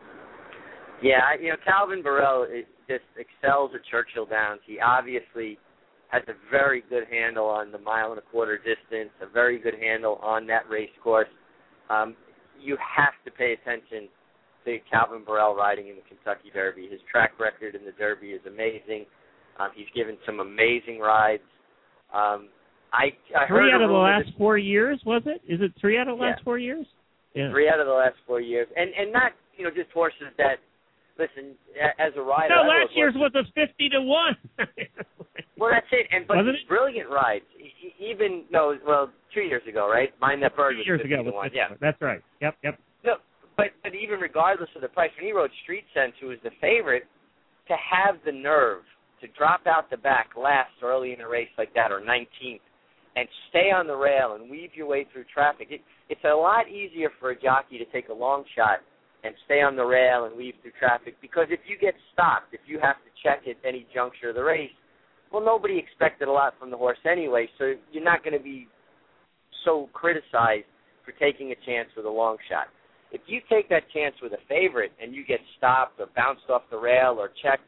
Yeah, you know, Calvin Burrell is, just excels at Churchill Downs. He obviously has a very good handle on the mile and a quarter distance, a very good handle on that race course. Um, you have to pay attention to Calvin Burrell riding in the Kentucky Derby. His track record in the Derby is amazing. Um, he's given some amazing rides. Um, I, I three heard out of the last that, four years, was it? Is it three out of the yeah. last four years? Yeah. Three out of the last four years, and and not you know just horses that. Listen, as a rider, no, I last year's was a fifty to one. Well, that's it. And but Wasn't it's brilliant rides. Even no, well, two years ago, right? Mind That Bird Two was years fifty ago, to one. was Yeah, that's right. Yep, yep. no, but but even regardless of the price, when he rode Street Sense, who was the favorite, to have the nerve to drop out the back last early in a race like that, or nineteenth, and stay on the rail and weave your way through traffic, it, it's a lot easier for a jockey to take a long shot and stay on the rail and weave through traffic, because if you get stopped, if you have to check at any juncture of the race, well, nobody expected a lot from the horse anyway, so you're not going to be so criticized for taking a chance with a long shot. if you take that chance with a favorite and you get stopped or bounced off the rail or checked,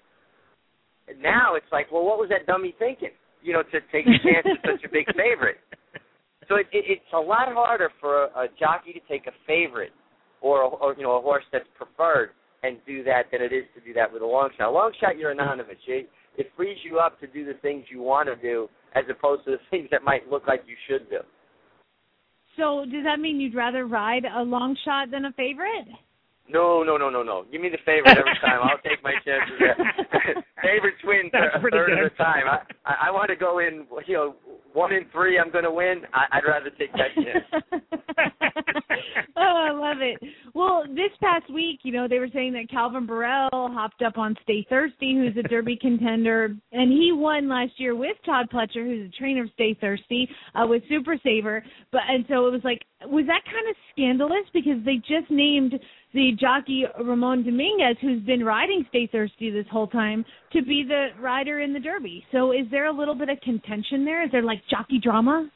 now it's like, well, what was that dummy thinking? You know, to take a chance with such a big favorite. So it, it, it's a lot harder for a, a jockey to take a favorite or, a, or, you know, a horse that's preferred and do that than it is to do that with a long shot. A long shot, you're anonymous. You, it frees you up to do the things you want to do as opposed to the things that might look like you should do. So does that mean you'd rather ride a long shot than a favorite? No, no, no, no, no. Give me the favorite every time. I'll take my chances. Favorites win a third of the time. I, I, I want to go in, you know, one in three I'm going to win. I, I'd rather take that chance. Oh, I love it. Well, this past week, you know, they were saying that Calvin Burrell hopped up on Stay Thirsty, who's a Derby contender, and he won last year with Todd Pletcher, who's a trainer of Stay Thirsty, uh, with Super Saver. But and so it was like, was that kind of scandalous because they just named the jockey Ramon Dominguez, who's been riding Stay Thirsty this whole time, to be the rider in the Derby. So is there a little bit of contention there? Is there, like, jockey drama?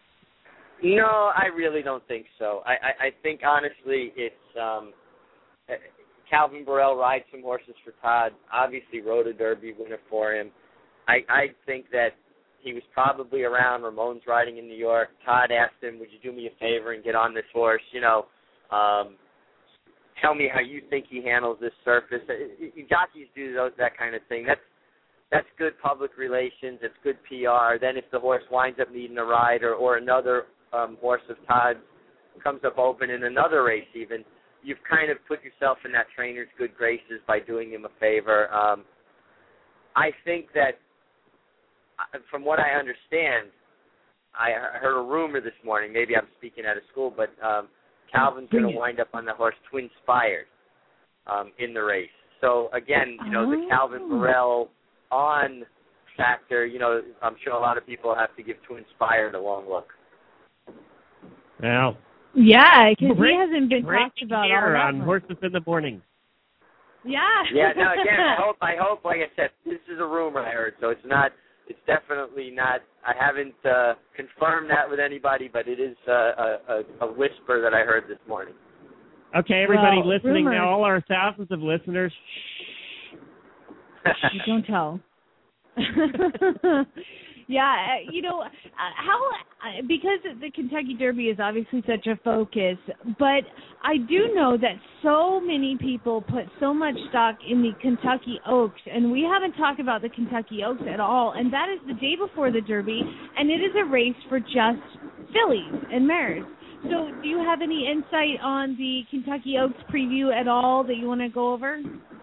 No, I really don't think so. I, I, I think, honestly, it's um, Calvin Burrell rides some horses for Todd, obviously rode a Derby winner for him. I, I think that he was probably around. Ramon's riding in New York. Todd asked him, would you do me a favor and get on this horse? You know, um, tell me how you think he handles this surface. Jockeys do those, that kind of thing. That's that's good public relations. It's good P R. Then if the horse winds up needing a ride or, or another um, horse of Todd's comes up open in another race even, you've kind of put yourself in that trainer's good graces by doing him a favor. Um, I think that from what I understand, I heard a rumor this morning, maybe I'm speaking out of school, but um, Calvin's going to wind up on the horse Twinspired um, in the race. So, again, you know, the Calvin Burrell on factor, you know, I'm sure a lot of people have to give Twinspired a long look. Well, yeah, because he hasn't been talked about here all on Horses in the Morning. Yeah. Yeah, no, again, I hope, I hope, like I said, this is a rumor I heard, so it's not, it's definitely not, I haven't uh, confirmed that with anybody, but it is uh, a, a, a whisper that I heard this morning. Okay, everybody well, listening rumors. now, all our thousands of listeners. You don't tell. Yeah, you know, how, because the Kentucky Derby is obviously such a focus, but I do know that so many people put so much stock in the Kentucky Oaks, and we haven't talked about the Kentucky Oaks at all, and that is the day before the Derby, and it is a race for just fillies and mares. So do you have any insight on the Kentucky Oaks preview at all that you want to go over?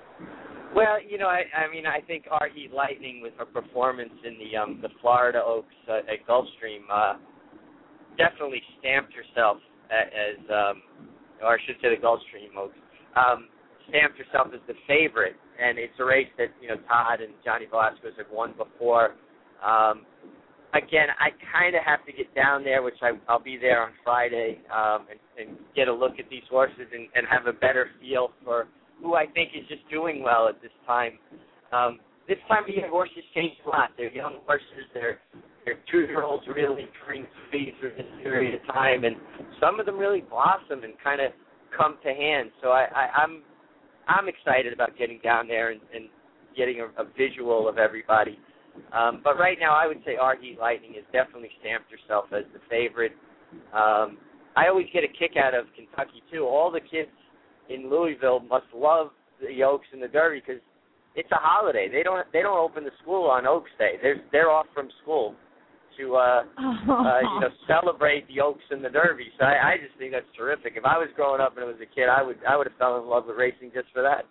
Well, you know, I, I mean, I think R E Lightning with her performance in the um, the Florida Oaks uh, at Gulfstream uh, definitely stamped herself as, um, or I should say the Gulfstream Oaks, um, stamped herself as the favorite. And it's a race that, you know, Todd and Johnny Velasquez have won before. Um, again, I kind of have to get down there, which I, I'll be there on Friday, um, and, and get a look at these horses and, and have a better feel for who I think is just doing well at this time. Um, this time of year, horses change a lot. They're young horses. They're, they're two-year-olds really turning speed through this period of time, and some of them really blossom and kind of come to hand. So I, I, I'm I'm excited about getting down there and, and getting a, a visual of everybody. Um, but right now, I would say R E Lightning has definitely stamped herself as the favorite. Um, I always get a kick out of Kentucky, too. All the kids in Louisville must love the Oaks and the Derby because it's a holiday. They don't they don't open the school on Oaks Day. They're they're off from school to uh, uh, you know celebrate the Oaks and the Derby. So I, I just think that's terrific. If I was growing up and I was a kid, I would I would have fell in love with racing just for that.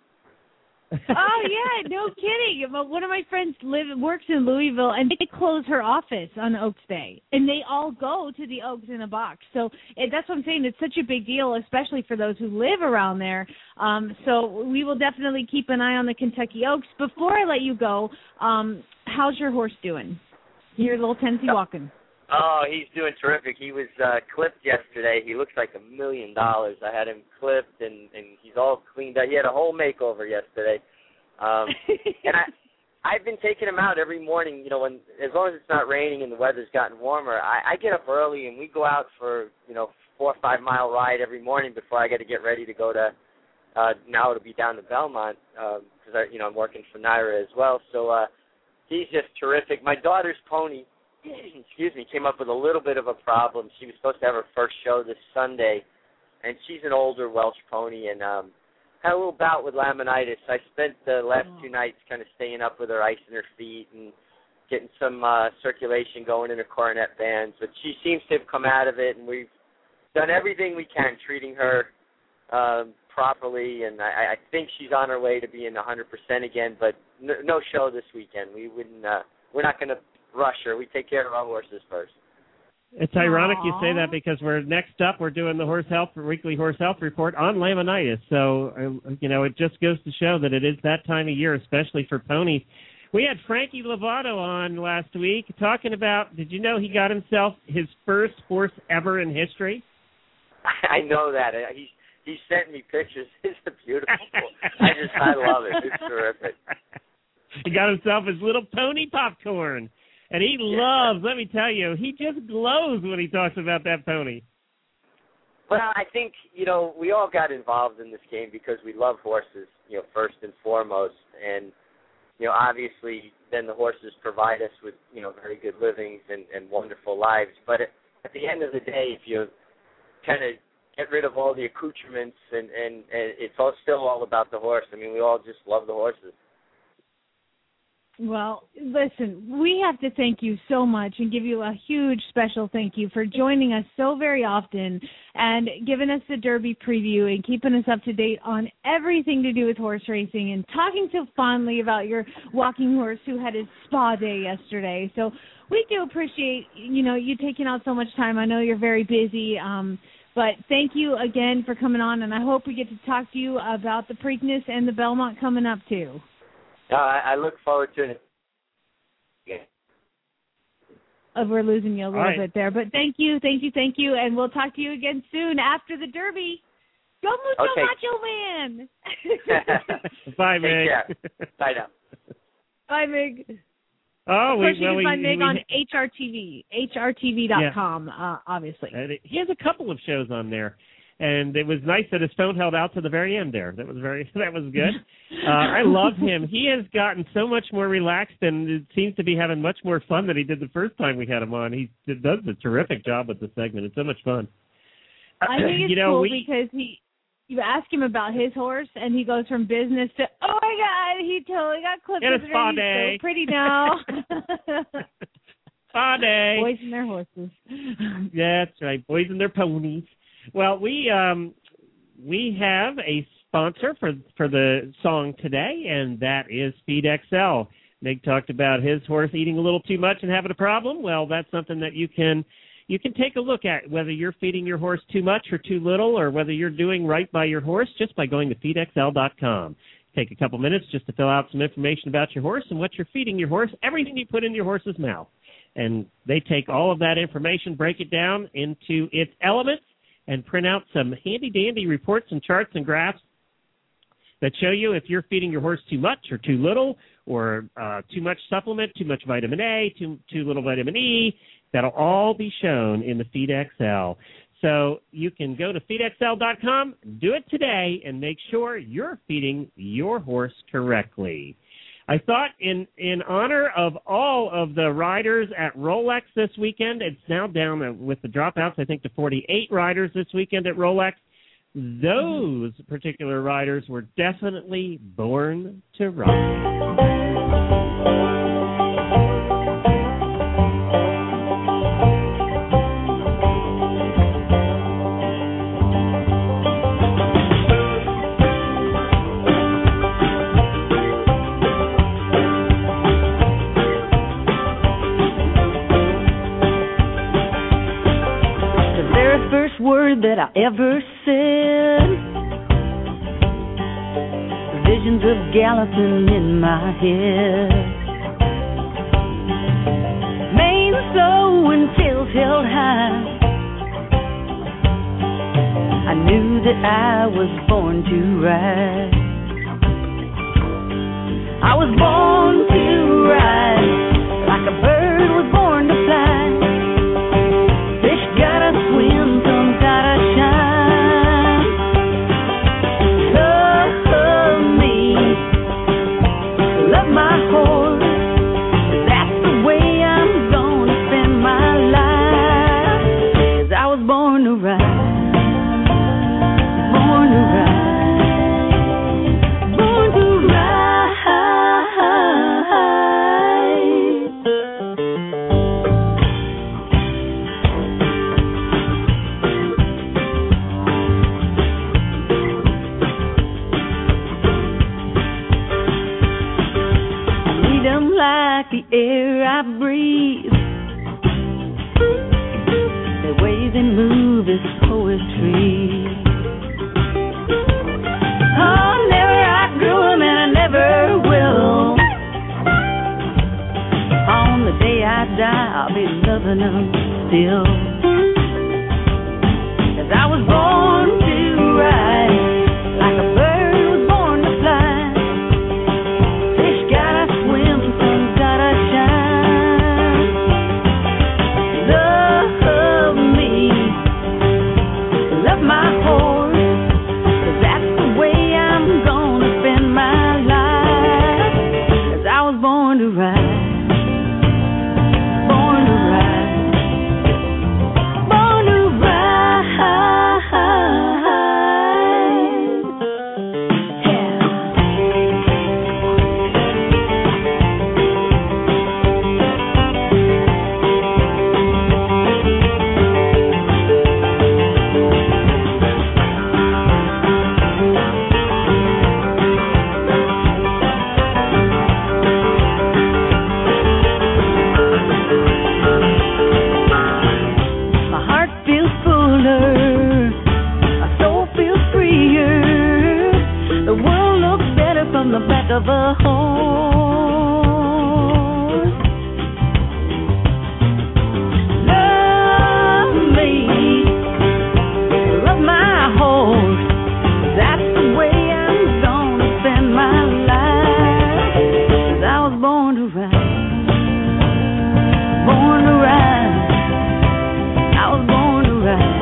Oh yeah, no kidding. One of my friends live works in Louisville, and they close her office on Oaks Day, and they all go to the Oaks in a box. So it, that's what I'm saying. It's such a big deal, especially for those who live around there. Um, so we will definitely keep an eye on the Kentucky Oaks. Before I let you go, um, how's your horse doing? Your little Tennessee Walking. Oh, he's doing terrific. He was uh, clipped yesterday. He looks like a million dollars. I had him clipped, and, and he's all cleaned up. He had a whole makeover yesterday. Um, and I, I've been taking him out every morning, you know, when as long as it's not raining and the weather's gotten warmer. I, I get up early, and we go out for, you know, four or five mile ride every morning before I got to get ready to go to. Uh, now it'll be down to Belmont because um, I, you know, I'm working for Naira as well. So uh, he's just terrific. My daughter's pony, excuse me, came up with a little bit of a problem. She was supposed to have her first show this Sunday, and she's an older Welsh pony, and um, had a little bout with laminitis. I spent the last two nights kind of staying up with her, icing her feet, and getting some uh, circulation going in her coronet bands. But she seems to have come out of it, and we've done everything we can, treating her um, properly, and I, I think she's on her way to being one hundred percent again, but no, no show this weekend. We wouldn't, uh, we're not going to rush her. We take care of our horses first. It's ironic you say that because we're next up, we're doing the horse health, weekly horse health report on laminitis. So, uh, you know, it just goes to show that it is that time of year, especially for ponies. We had Frankie Lovato on last week talking about, did you know he got himself his first horse ever in history? I know that. He's He sent me pictures. It's a beautiful. I just, I love it. It's terrific. He got himself his little pony popcorn, and he loves. Let me tell you, he just glows when he talks about that pony. Well, I think you know we all got involved in this game because we love horses, you know, first and foremost, and you know, obviously, then the horses provide us with you know very good livings and, and wonderful lives. But at, at the end of the day, if you kind of get rid of all the accoutrements, and, and, and it's all still all about the horse. I mean, we all just love the horses. Well, listen, we have to thank you so much and give you a huge special thank you for joining us so very often and giving us the Derby preview and keeping us up to date on everything to do with horse racing and talking so fondly about your walking horse who had his spa day yesterday. So we do appreciate, you know, you taking out so much time. I know you're very busy, um, but thank you again for coming on, and I hope we get to talk to you about the Preakness and the Belmont coming up, too. Uh, I, I look forward to it. Yeah. Uh, we're losing you a little right. bit there, but thank you, thank you, thank you, and we'll talk to you again soon after the Derby. Go Mucho okay. Macho Man! Bye, Mig. Bye now. Bye, Mig. Oh, of we, course, you well, can find we, Mig we, on H R T V, H R T V dot com, yeah. uh, obviously. He has a couple of shows on there, and it was nice that his phone held out to the very end there. That was very, that was good. uh, I love him. He has gotten so much more relaxed, and it seems to be having much more fun than he did the first time we had him on. He does a terrific job with the segment. It's so much fun. I think it's you know, cool we, because he. You ask him about his horse, and he goes from business to, oh, my God, he totally got clipped. It's spa day. He's so pretty now. Spa day. Boys and their horses. Yeah, that's right. Boys and their ponies. Well, we um, we have a sponsor for for the song today, and that is Feed X L. Mig talked about his horse eating a little too much and having a problem. Well, that's something that you can you can take a look at, whether you're feeding your horse too much or too little, or whether you're doing right by your horse, just by going to feed x l dot com. Take a couple minutes just to fill out some information about your horse and what you're feeding your horse, everything you put in your horse's mouth. And they take all of that information, break it down into its elements, and print out some handy-dandy reports and charts and graphs that show you if you're feeding your horse too much or too little, or uh, too much supplement, too much vitamin A, too too little vitamin E. That'll all be shown in the Feed X L. So you can go to feed x l dot com, do it today, and make sure you're feeding your horse correctly. I thought in, in honor of all of the riders at Rolex this weekend, it's now down with the dropouts, I think, to forty-eight riders this weekend at Rolex. Those particular riders were definitely born to ride. Word that I ever said, visions of galloping in my head, mane so and tails held high. I knew that I was born to ride. I was born to ride like a bird was born to fly. Fish gotta swim, some gotta like the air I breathe. The way they move is poetry. Oh, never outgrew them and I never will. On the day I die, I'll be loving them still. 'Cause I was born to ride like a bird was born to fly. Fish gotta swim, sun gotta shine. Love me, love my horse, 'cause that's the way I'm gonna spend my life. 'Cause I was born to ride. Of a horse. Love me, love my horse. That's the way I'm gonna spend my life. 'Cause I was born to ride, born to ride. I was born to ride.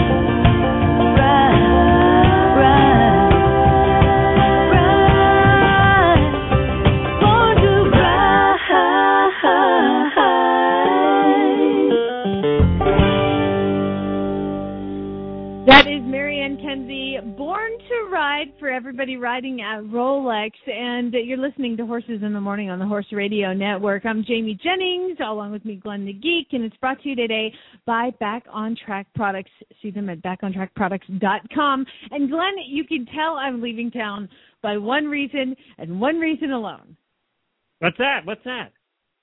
For everybody riding at Rolex, and you're listening to Horses in the Morning on the Horse Radio Network. I'm Jamie Jennings, along with me, Glenn the Geek, and it's brought to you today by Back on Track Products. See them at back on track products dot com. And Glenn, you can tell I'm leaving town by one reason and one reason alone. What's that? What's that?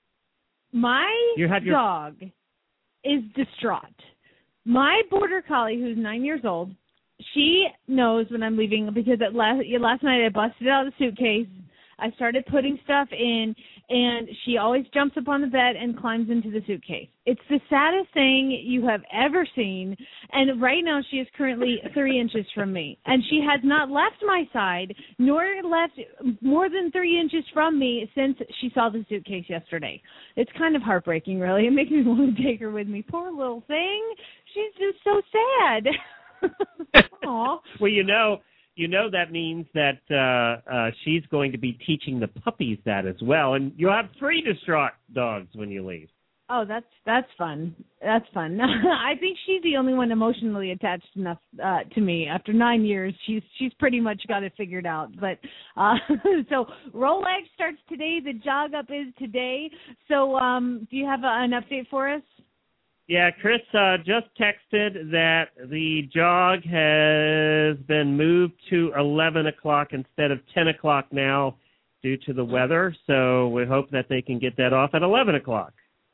My you have your... dog is distraught. My Border Collie, who's nine years old, she knows when I'm leaving because at last, last night I busted out the suitcase. I started putting stuff in, and she always jumps up on the bed and climbs into the suitcase. It's the saddest thing you have ever seen, and right now she is currently three inches from me. And she has not left my side, nor left more than three inches from me since she saw the suitcase yesterday. It's kind of heartbreaking, really. It makes me want to take her with me. Poor little thing. She's just so sad. Well, you know, you know that means that uh, uh, she's going to be teaching the puppies that as well, and you'll have three distraught dogs when you leave. Oh, that's that's fun. That's fun. I think she's the only one emotionally attached enough uh, to me. After nine years, she's she's pretty much got it figured out. But uh, so Rolex starts today. The jog up is today. So um, do you have a, an update for us? Yeah, Chris uh, just texted that the jog has been moved to eleven o'clock instead of ten o'clock now due to the weather. So we hope that they can get that off at eleven o'clock.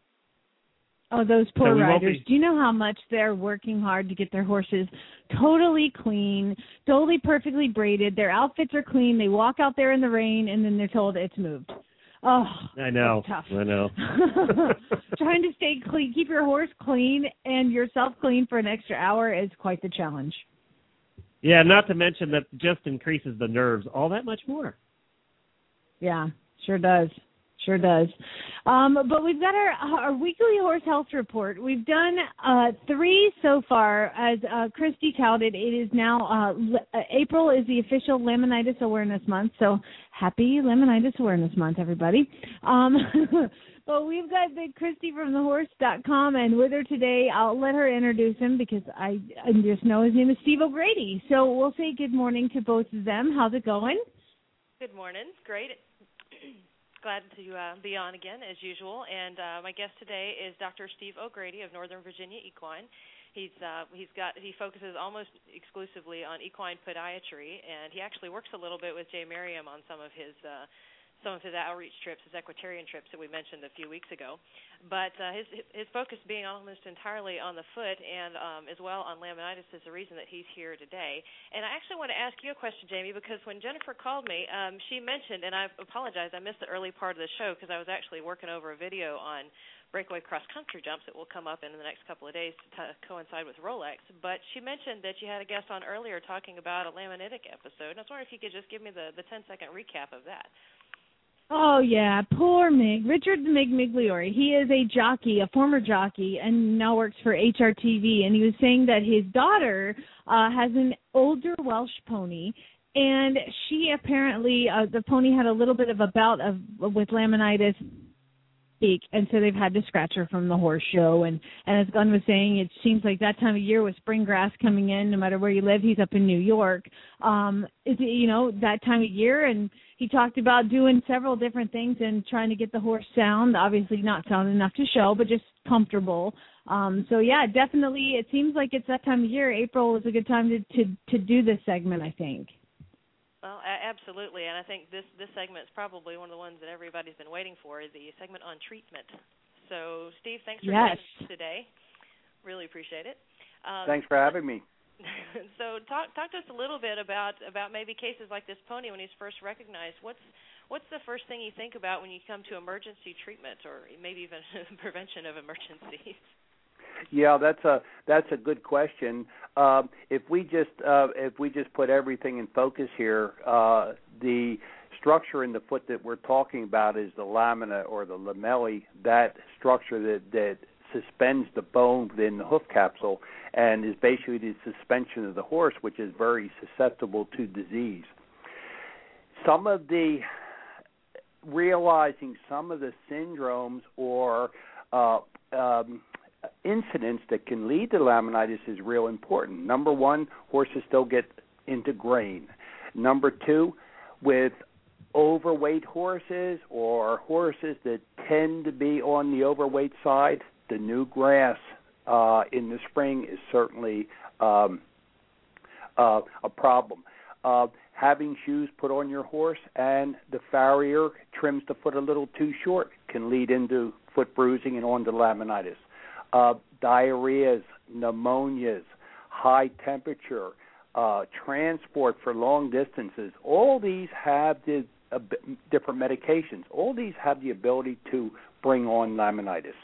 Oh, those poor so riders. Be... Do you know how much they're working hard to get their horses totally clean, totally perfectly braided? Their outfits are clean. They walk out there in the rain, and then they're told it's moved. Oh, I know. Tough. I know. Trying to stay clean, keep your horse clean and yourself clean for an extra hour is quite the challenge. Yeah, not to mention that just increases the nerves all that much more. Yeah, sure does. Sure does. Um, but we've got our, our weekly horse health report. We've done uh, three so far. As uh, Christy touted, it is now, uh, April is the official Laminitis Awareness Month. So happy Laminitis Awareness Month, everybody. Um, but we've got the Christy from the horse dot com, and with her today, I'll let her introduce him because I, I just know his name is Steve O'Grady. So we'll say good morning to both of them. How's it going? Good morning. Great. Glad to uh, be on again, as usual. And uh, my guest today is Doctor Steve O'Grady of Northern Virginia Equine. He's uh, he's got he focuses almost exclusively on equine podiatry, and he actually works a little bit with Jay Merriam on some of his uh, some of his outreach trips, his equestrian trips that we mentioned a few weeks ago. But uh, his his focus being almost entirely on the foot and um, as well on laminitis is the reason that he's here today. And I actually want to ask you a question, Jamie, because when Jennifer called me, um, she mentioned, and I apologize, I missed the early part of the show because I was actually working over a video on breakaway cross-country jumps that will come up in the next couple of days to t- coincide with Rolex. But she mentioned that you had a guest on earlier talking about a laminitic episode. And I was wondering if you could just give me the, the ten-second recap of that. Oh, yeah, poor Mig. Richard the Mig Migliore. He is a jockey, a former jockey, and now works for H R T V. And he was saying that his daughter uh, has an older Welsh pony, and she apparently, uh, the pony had a little bit of a bout of with laminitis, and so they've had to scratch her from the horse show. And, and as Glenn was saying, it seems like that time of year with spring grass coming in, no matter where you live, he's up in New York, um, is you know, that time of year. And he talked about doing several different things and trying to get the horse sound, obviously not sound enough to show, but just comfortable. Um, so, yeah, definitely it seems like it's that time of year. April is a good time to, to, to do this segment, I think. Well, a- absolutely, and I think this, this segment is probably one of the ones that everybody's been waiting for, the segment on treatment. So, Steve, thanks for yes. joining us today. Really appreciate it. Um, thanks for having me. So, talk talk to us a little bit about, about maybe cases like this pony when he's first recognized. What's what's the first thing you think about when you come to emergency treatment, or maybe even prevention of emergencies? Yeah, that's a that's a good question. Um, if we just uh, if we just put everything in focus here, uh, the structure in the foot that we're talking about is the lamina or the lamellae. That structure that, that suspends the bone within the hoof capsule and is basically the suspension of the horse, which is very susceptible to disease. Some of the realizing some of the syndromes or uh, um, incidents that can lead to laminitis is real important. Number one, horses still get into grain. Number two, with overweight horses or horses that tend to be on the overweight side, the new grass uh, in the spring is certainly um, uh, a problem. Uh, having shoes put on your horse and the farrier trims the foot a little too short can lead into foot bruising and on to laminitis. Uh, diarrheas, pneumonias, high temperature, uh, transport for long distances, all these have the uh, different medications. All these have the ability to bring on laminitis.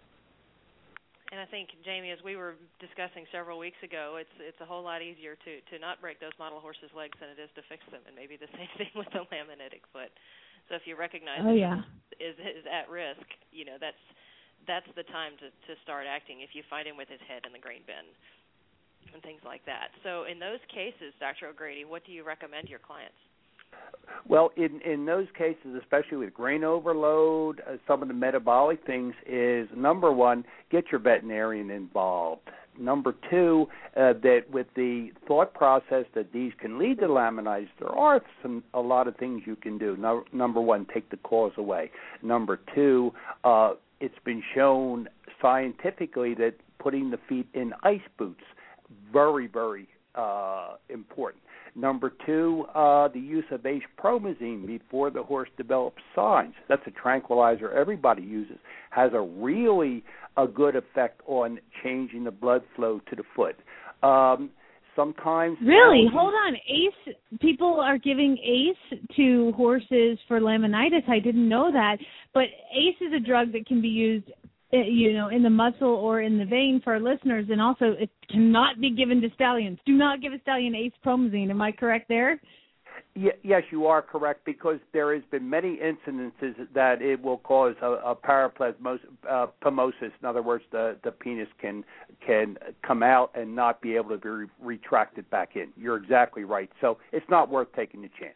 And I think, Jamie, as we were discussing several weeks ago, it's it's a whole lot easier to, to not break those model horses' legs than it is to fix them, and maybe the same thing with the laminitic foot. So if you recognize oh, that yeah. is is at risk, you know, that's that's the time to, to start acting if you find him with his head in the grain bin and things like that. So in those cases, Doctor O'Grady, what do you recommend to your clients? Well, in, in those cases, especially with grain overload, uh, some of the metabolic things is, number one, get your veterinarian involved. Number two, uh, that with the thought process that these can lead to laminitis, there are some a lot of things you can do. No, number one, take the cause away. Number two, uh, it's been shown scientifically that putting the feet in ice boots, very, very uh, important. Number two, uh, the use of acepromazine before the horse develops signs. That's a tranquilizer everybody uses. Has a really a good effect on changing the blood flow to the foot. Um, sometimes... Really? Hold on. ACE, people are giving ACE to horses for laminitis. I didn't know that. But ACE is a drug that can be used, you know, in the muscle or in the vein for our listeners, and also it cannot be given to stallions. Do not give a stallion acepromazine. Am I correct there? Y- yes, you are correct, because there has been many incidences that it will cause a, a paraplasmosis, uh, pomosis. In other words, the, the penis can can come out and not be able to be re- retracted back in. You're exactly right. So it's not worth taking the chance.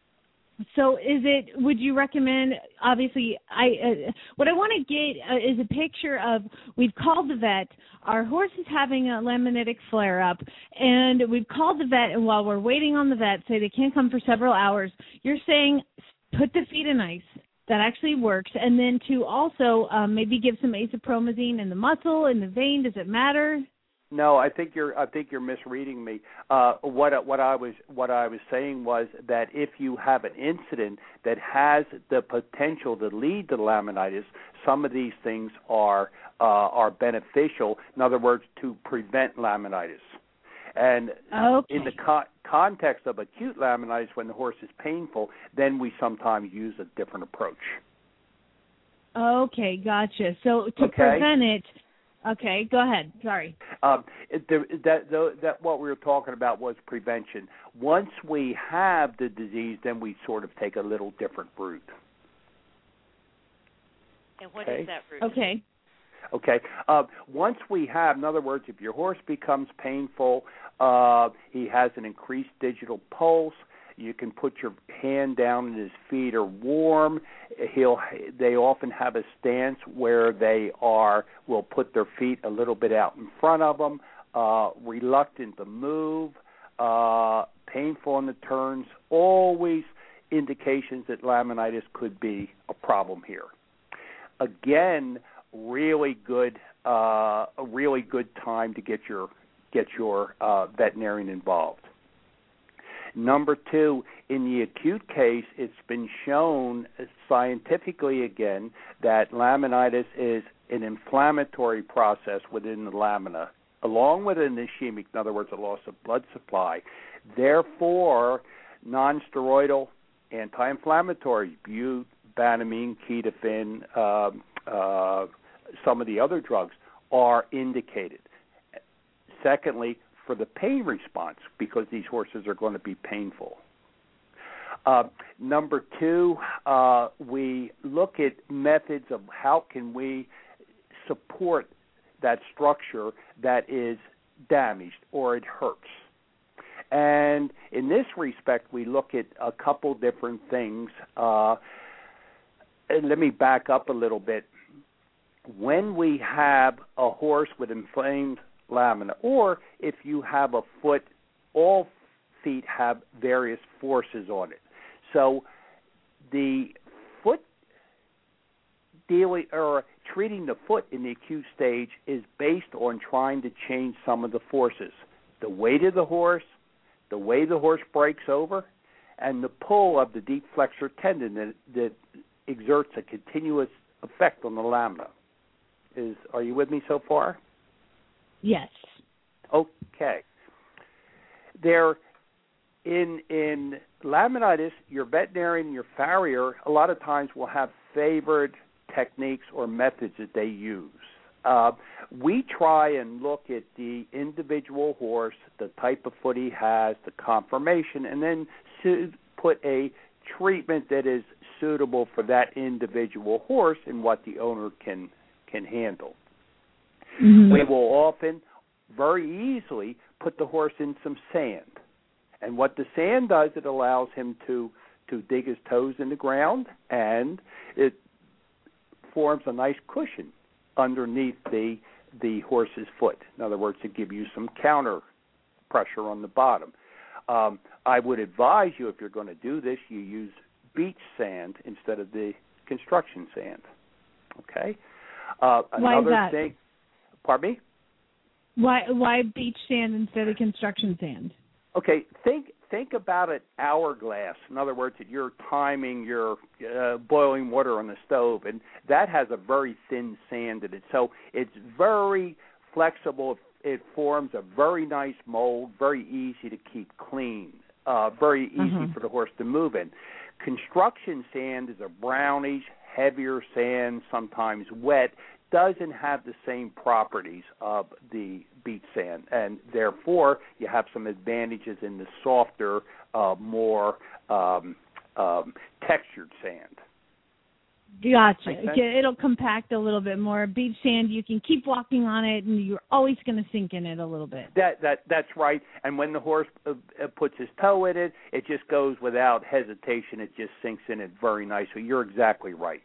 So is it, would you recommend, obviously, I uh, what I want to get uh, is a picture of, we've called the vet, our horse is having a laminitic flare-up, and we've called the vet, and while we're waiting on the vet, say they can't come for several hours, you're saying put the feet in ice. That actually works. And then to also um, maybe give some acepromazine in the muscle, in the vein, does it matter? No, I think you're. I think you're misreading me. Uh, what what I was what I was saying was that if you have an incident that has the potential to lead to laminitis, some of these things are uh, are beneficial. In other words, to prevent laminitis. And okay. in the co- context of acute laminitis, when the horse is painful, then we sometimes use a different approach. Okay, gotcha. So to okay. prevent it. Okay, go ahead. Sorry. Um, the, that, the, that what we were talking about was prevention. Once we have the disease, then we sort of take a little different route. And what okay. is that route? Okay. Okay. Uh, once we have, in other words, if your horse becomes painful, uh, he has an increased digital pulse. You can put your hand down and his feet are warm. He'll. They often have a stance where they are will put their feet a little bit out in front of them, uh, reluctant to move, uh, painful on the turns. Always indications that laminitis could be a problem here. Again, really good, uh, a really good time to get your get your uh, veterinarian involved. Number two, in the acute case, it's been shown scientifically again that laminitis is an inflammatory process within the lamina, along with an ischemic, in other words, a loss of blood supply. Therefore, nonsteroidal anti-inflammatories, butanamine, ketaphin, uh, uh, some of the other drugs are indicated. Secondly, for the pain response, because these horses are going to be painful. Uh, number two, uh, we look at methods of how can we support that structure that is damaged or it hurts. And in this respect, we look at a couple different things. Uh, and let me back up a little bit. When we have a horse with inflamed lamina, or if you have a foot, all feet have various forces on it. So the foot dealing or treating the foot in the acute stage is based on trying to change some of the forces. The weight of the horse, the way the horse breaks over, and the pull of the deep flexor tendon that, that exerts a continuous effect on the lamina. Is are you with me so far? Yes. Okay. There, in in laminitis, your veterinarian and your farrier a lot of times will have favored techniques or methods that they use. Uh, we try and look at the individual horse, the type of foot he has, the conformation, and then su- put a treatment that is suitable for that individual horse and what the owner can can handle. Mm-hmm. We will often, very easily, put the horse in some sand. And what the sand does, it allows him to, to dig his toes in the ground, and it forms a nice cushion underneath the the horse's foot. In other words, to give you some counter pressure on the bottom. Um, I would advise you, if you're going to do this, you use beach sand instead of the construction sand. Okay? Uh, Why another is that? thing... Pardon me? Why why beach sand instead of construction sand? Okay, think think about an hourglass. In other words, that you're timing your uh, boiling water on the stove, and that has a very thin sand in it. So it's very flexible. It forms a very nice mold, very easy to keep clean, uh, very easy mm-hmm. for the horse to move in. Construction sand is a brownish, heavier sand, sometimes wet, doesn't have the same properties of the beach sand, and therefore you have some advantages in the softer, uh, more um, um, textured sand. Gotcha. It'll compact a little bit more. Beach sand, you can keep walking on it, and you're always going to sink in it a little bit. That that that's right. And when the horse uh, puts his toe in it, it just goes without hesitation. It just sinks in it very nicely. You're exactly right.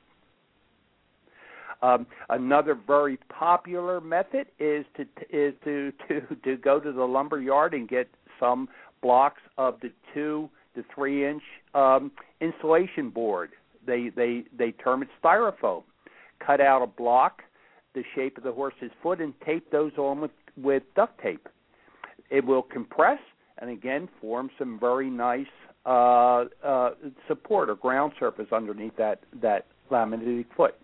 Um, another very popular method is to is to, to to go to the lumber yard and get some blocks of the two to three inch um, insulation board. They they they term it styrofoam. Cut out a block, the shape of the horse's foot, and tape those on with with duct tape. It will compress and, again, form some very nice uh, uh, support or ground surface underneath that, that laminated foot.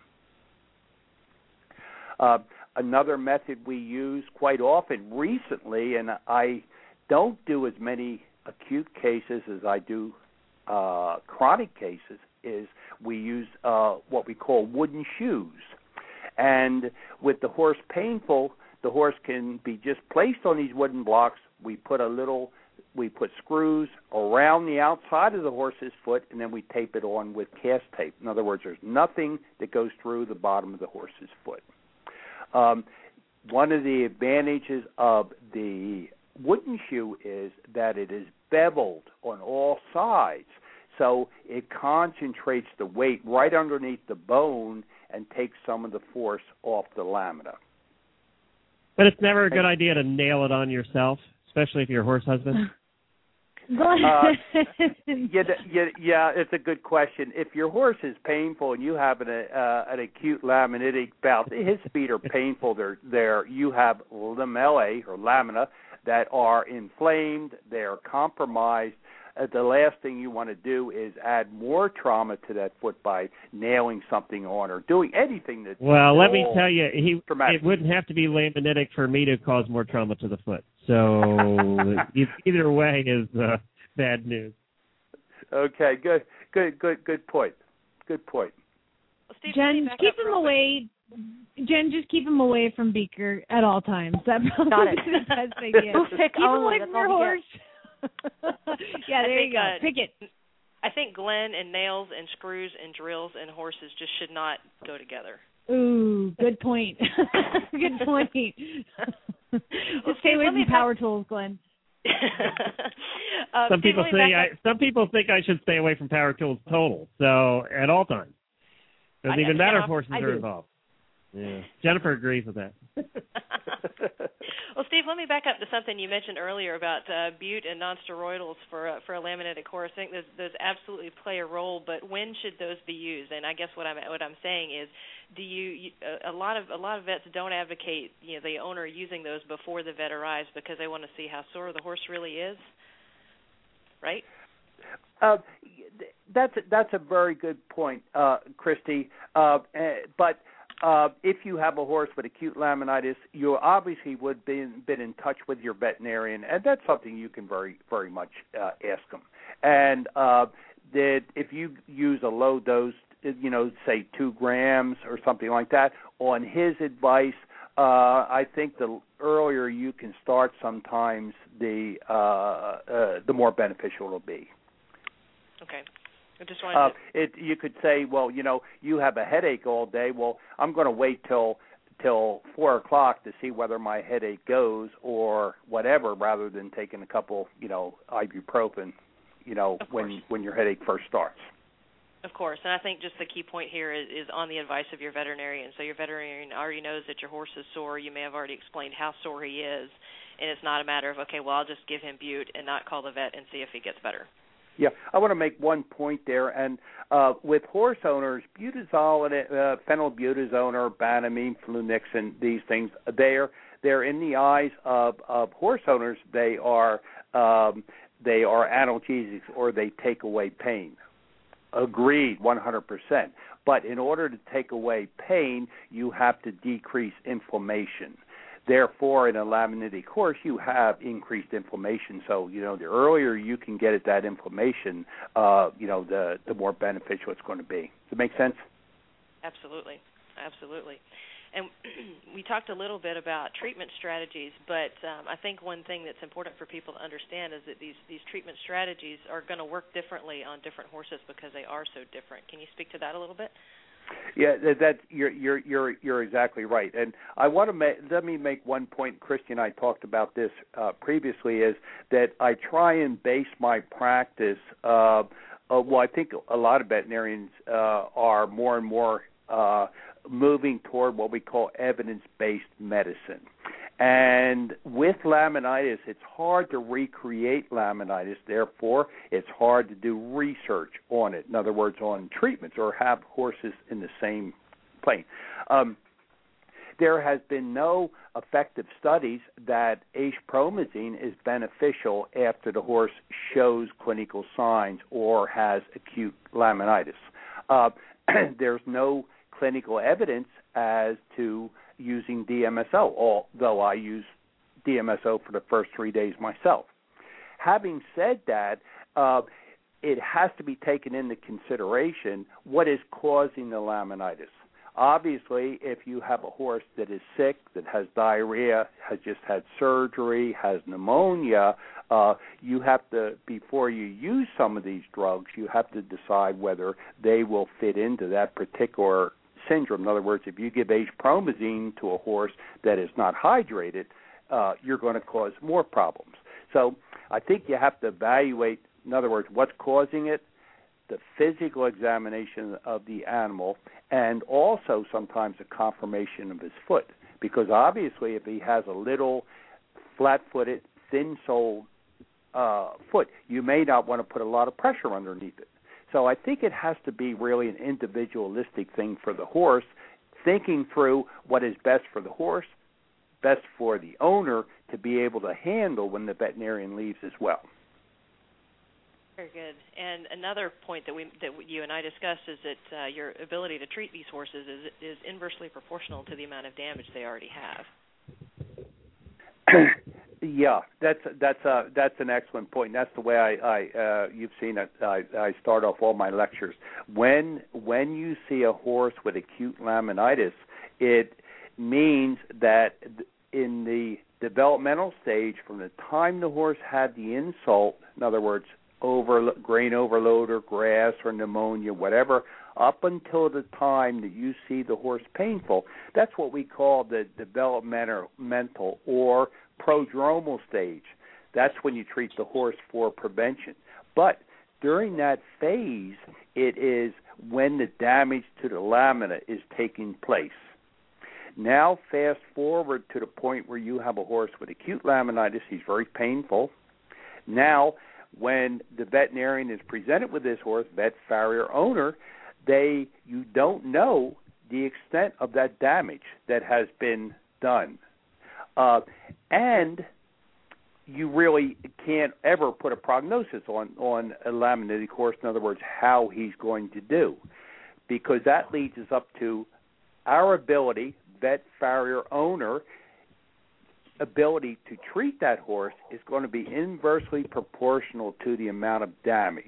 Uh, another method we use quite often recently, and I don't do as many acute cases as I do uh, chronic cases, is we use uh, what we call wooden shoes. And with the horse painful, the horse can be just placed on these wooden blocks. We put a little, we put screws around the outside of the horse's foot, and then we tape it on with cast tape. In other words, there's nothing that goes through the bottom of the horse's foot. Um, one of the advantages of the wooden shoe is that it is beveled on all sides, so it concentrates the weight right underneath the bone and takes some of the force off the lamina. But it's never a good idea to nail it on yourself, especially if you're a horse husband. uh, yeah, yeah, yeah, it's a good question. If your horse is painful and you have an uh, an acute laminitic bout, his feet are painful. They're there. You have lamellae or lamina that are inflamed. They are compromised. Uh, the last thing you want to do is add more trauma to that foot by nailing something on or doing anything that. Well, let me tell you, he traumatic. It wouldn't have to be laminitic for me to cause more trauma to the foot. So either way is uh, bad news. Okay, good, good, good, good point. Good point. Well, Steve, Jen, keep him away. Jen, just keep him away from Beaker at all times. That probably Got it. is the best idea. Pick keep him only, away that's from your all he horse. Yeah, there think, you go. Uh, Pick it. I think Glenn and nails and screws and drills and horses just should not go together. Ooh, good point. Good point. Well, Just stay Steve, away let me from power tools, Glenn. uh, some Steve, people let me think back I, some people think I should stay away from power tools total. So at all times, doesn't I even know, matter yeah, if horses I are do. involved. Yeah, Jennifer agrees with that. Well, Steve, let me back up to something you mentioned earlier about uh, bute and nonsteroidals for uh, for a laminated horse. I think those, those absolutely play a role, but when should those be used? And I guess what I'm what I'm saying is, do you, you a lot of a lot of vets don't advocate you know the owner using those before the vet arrives because they want to see how sore the horse really is, right? Uh, that's that's a very good point, uh, Christy. Uh, but uh, if you have a horse with acute laminitis, you obviously would be been in touch with your veterinarian, and that's something you can very very much uh, ask them. And uh, that if you use a low dose, you know, say two grams or something like that, on his advice, uh, I think the earlier you can start, sometimes the uh, uh, the more beneficial it'll be. Okay. I just wanted uh, to... it, you could say, well, you know, you have a headache all day. Well, I'm going to wait till till four o'clock to see whether my headache goes or whatever, rather than taking a couple, you know, ibuprofen, you know, when when your headache first starts. Of course, and I think just the key point here is, is on the advice of your veterinarian. So your veterinarian already knows that your horse is sore. You may have already explained how sore he is, and it's not a matter of, okay, well, I'll just give him bute and not call the vet and see if he gets better. Yeah, I want to make one point there, and uh, with horse owners, butazole, uh, phenylbutazone, or Banamine, flunixin, these things, they're they're in the eyes of, of horse owners. They are um, they are analgesics, or they take away pain. Agreed, one hundred percent. But in order to take away pain, you have to decrease inflammation. Therefore, in a laminitic horse, you have increased inflammation. So, you know, the earlier you can get at that inflammation, uh, you know, the the more beneficial it's going to be. Does it make sense? Absolutely, absolutely. And we talked a little bit about treatment strategies, but um, I think one thing that's important for people to understand is that these, these treatment strategies are going to work differently on different horses because they are so different. Can you speak to that a little bit? Yeah, that, that you're you're you're you're exactly right. And I want to make, let me make one point. Christy and I talked about this uh, previously. Is that I try and base my practice. Uh, uh, well, I think a lot of veterinarians uh, are more and more uh, moving toward what we call evidence-based medicine. And with laminitis, it's hard to recreate laminitis. Therefore, it's hard to do research on it. In other words, on treatments or have horses in the same plane. Um, there has been no effective studies that acepromazine is beneficial after the horse shows clinical signs or has acute laminitis. Uh, there's no clinical evidence as to using D M S O, although I use D M S O for the first three days myself. Having said that, uh, it has to be taken into consideration what is causing the laminitis. Obviously, if you have a horse that is sick, that has diarrhea, has just had surgery, has pneumonia, uh, you have to, before you use some of these drugs, you have to decide whether they will fit into that particular syndrome. In other words, if you give acepromazine to a horse that is not hydrated, uh, you're going to cause more problems. So I think you have to evaluate, in other words, what's causing it, the physical examination of the animal, and also sometimes a confirmation of his foot. Because obviously if he has a little flat-footed, thin-soled uh, foot, you may not want to put a lot of pressure underneath it. So I think it has to be really an individualistic thing for the horse, thinking through what is best for the horse, best for the owner to be able to handle when the veterinarian leaves as well. Very good. And another point that we that you and I discussed is that uh, your ability to treat these horses is is inversely proportional to the amount of damage they already have. Yeah, that's that's uh, that's an excellent point. That's the way I, I uh, you've seen it. I, I start off all my lectures. When when you see a horse with acute laminitis, it means that in the developmental stage, from the time the horse had the insult, in other words, over grain overload or grass or pneumonia, whatever, up until the time that you see the horse painful, that's what we call the developmental or prodromal stage. That's when you treat the horse for prevention. But during that phase, it is when the damage to the lamina is taking place. Now fast forward to the point where you have a horse with acute laminitis. He's very painful. Now, when the veterinarian is presented with this horse, vet, farrier, owner, they you don't know the extent of that damage that has been done. Uh, and you really can't ever put a prognosis on, on a laminitic horse, in other words, how he's going to do, because that leads us up to our ability, vet, farrier, owner, ability to treat that horse is going to be inversely proportional to the amount of damage.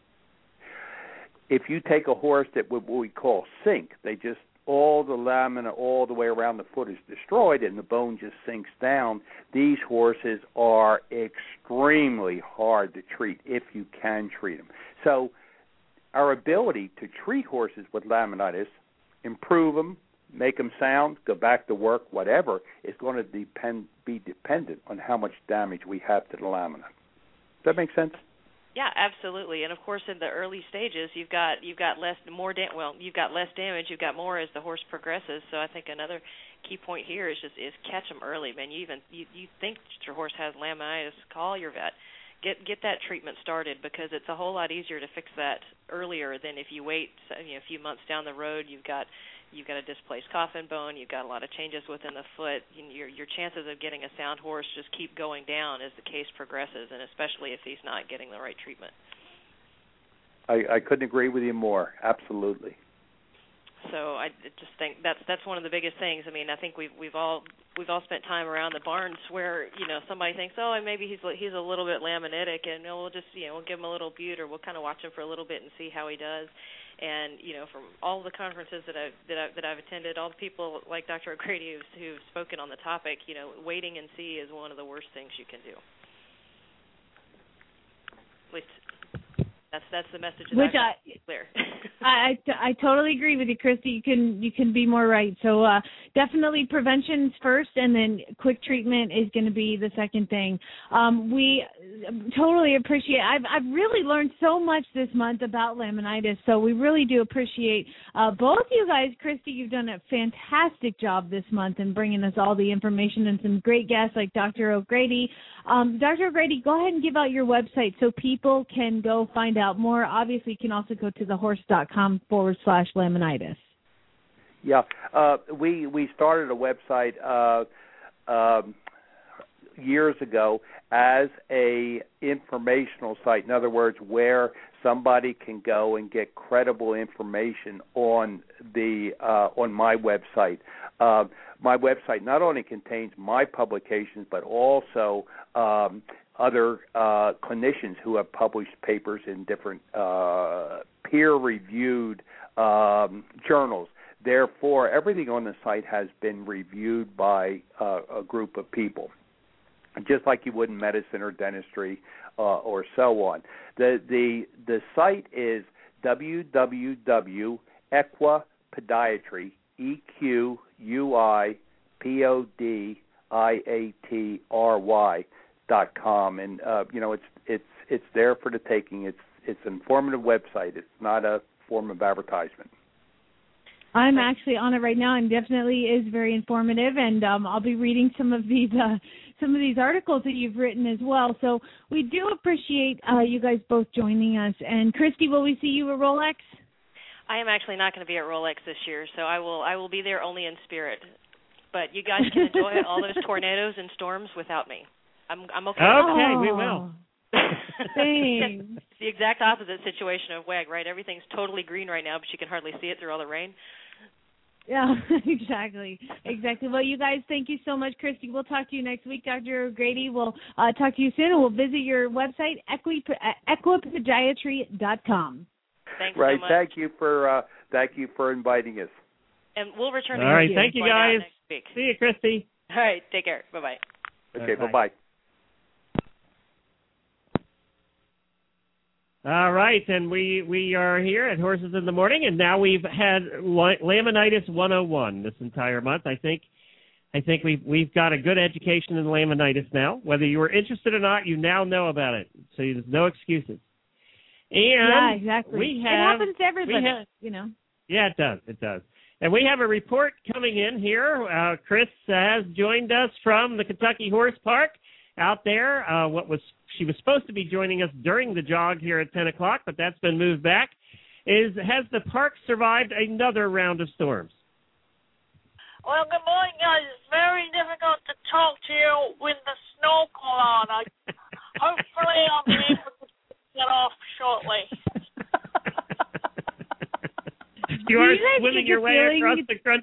If you take a horse that what we call sink, they just, all the lamina all the way around the foot is destroyed and the bone just sinks down, these horses are extremely hard to treat if you can treat them. So our ability to treat horses with laminitis, improve them, make them sound, go back to work, whatever, is going to depend be dependent on how much damage we have to the lamina. Does that make sense? Yeah, absolutely. And of course, in the early stages, you've got you've got less more da- well, you've got less damage, you've got more as the horse progresses. So I think another key point here is just is catch them early, man. You even you, you think your horse has laminitis, call your vet. Get get that treatment started, because it's a whole lot easier to fix that earlier than if you wait you know, a few months down the road. You've got You've got a displaced coffin bone. You've got a lot of changes within the foot. Your your chances of getting a sound horse just keep going down as the case progresses, and especially if he's not getting the right treatment. I, I couldn't agree with you more. Absolutely. So I just think that's that's one of the biggest things. I mean, I think we've we've all we've all spent time around the barns where you know somebody thinks, oh, maybe he's he's a little bit laminitic, and we'll just you know we'll give him a little bute, or we'll kind of watch him for a little bit and see how he does. And you know, from all the conferences that I've that, I, that I've attended, all the people like Doctor O'Grady who've, who've spoken on the topic, you know, waiting and see is one of the worst things you can do. At least that's that's the message that Which I I, clear. I, I totally agree with you, Christy. You can you can be more right. So uh, definitely prevention's first, and then quick treatment is going to be the second thing. Um, we totally appreciate. I've I've really learned so much this month about laminitis. So we really do appreciate uh, both you guys. Christy, you've done a fantastic job this month in bringing us all the information and some great guests like Doctor O'Grady. Um, Doctor O'Grady, go ahead and give out your website so people can go find out more. Obviously, you can also go to thehorse dot com forward slash laminitis. Yeah, uh, we we started a website uh, um, years ago as a informational site. In other words, where somebody can go and get credible information on the uh, on my website. Uh, my website not only contains my publications, but also um, other uh, clinicians who have published papers in different uh, peer-reviewed um, journals. Therefore, everything on the site has been reviewed by uh, a group of people, just like you would in medicine or dentistry uh, or so on. The the the site is w w w dot equa podiatry, E Q U I P O D I A T R Y dot com, and uh, you know it's it's it's there for the taking. It's it's an informative website. It's not a form of advertisement. I'm actually on it right now, and definitely is very informative. And um, I'll be reading some of these uh, some of these articles that you've written as well. So we do appreciate uh, you guys both joining us. And Christy, will we see you at Rolex? I am actually not going to be at Rolex this year, so I will I will be there only in spirit. But you guys can enjoy all those tornadoes and storms without me. I'm I'm okay. Okay, oh. we will. Thanks. It's the exact opposite situation of W A G, right? Everything's totally green right now, but you can hardly see it through all the rain. Yeah, exactly. Exactly. Well, you guys, thank you so much, Christy. We'll talk to you next week. Doctor O'Grady, we'll uh, talk to you soon, and we'll visit your website, equa podiatry dot com. Thanks right. so much. Thank you for uh, thank you for inviting us. And we'll return to All right. you Thank you, guys. next week. See you, Christy. All right. Take care. Bye-bye. Okay, bye. bye-bye. All right, and we, we are here at Horses in the Morning, and now we've had Laminitis one oh one this entire month. I think I think we've, we've got a good education in laminitis now. Whether you were interested or not, you now know about it, so there's no excuses. And yeah, exactly. We have, it happens to everybody, have, you know. Yeah, it does. It does. And we have a report coming in here. Uh, Chris has joined us from the Kentucky Horse Park out there. Uh, what was she was supposed to be joining us during the jog here at ten o'clock, but that's been moved back. Is has the park survived another round of storms? Well, good morning, guys. It's very difficult to talk to you with the snorkel on. I, hopefully I'll be able to get off shortly. You are you swimming your way feeling? across the cross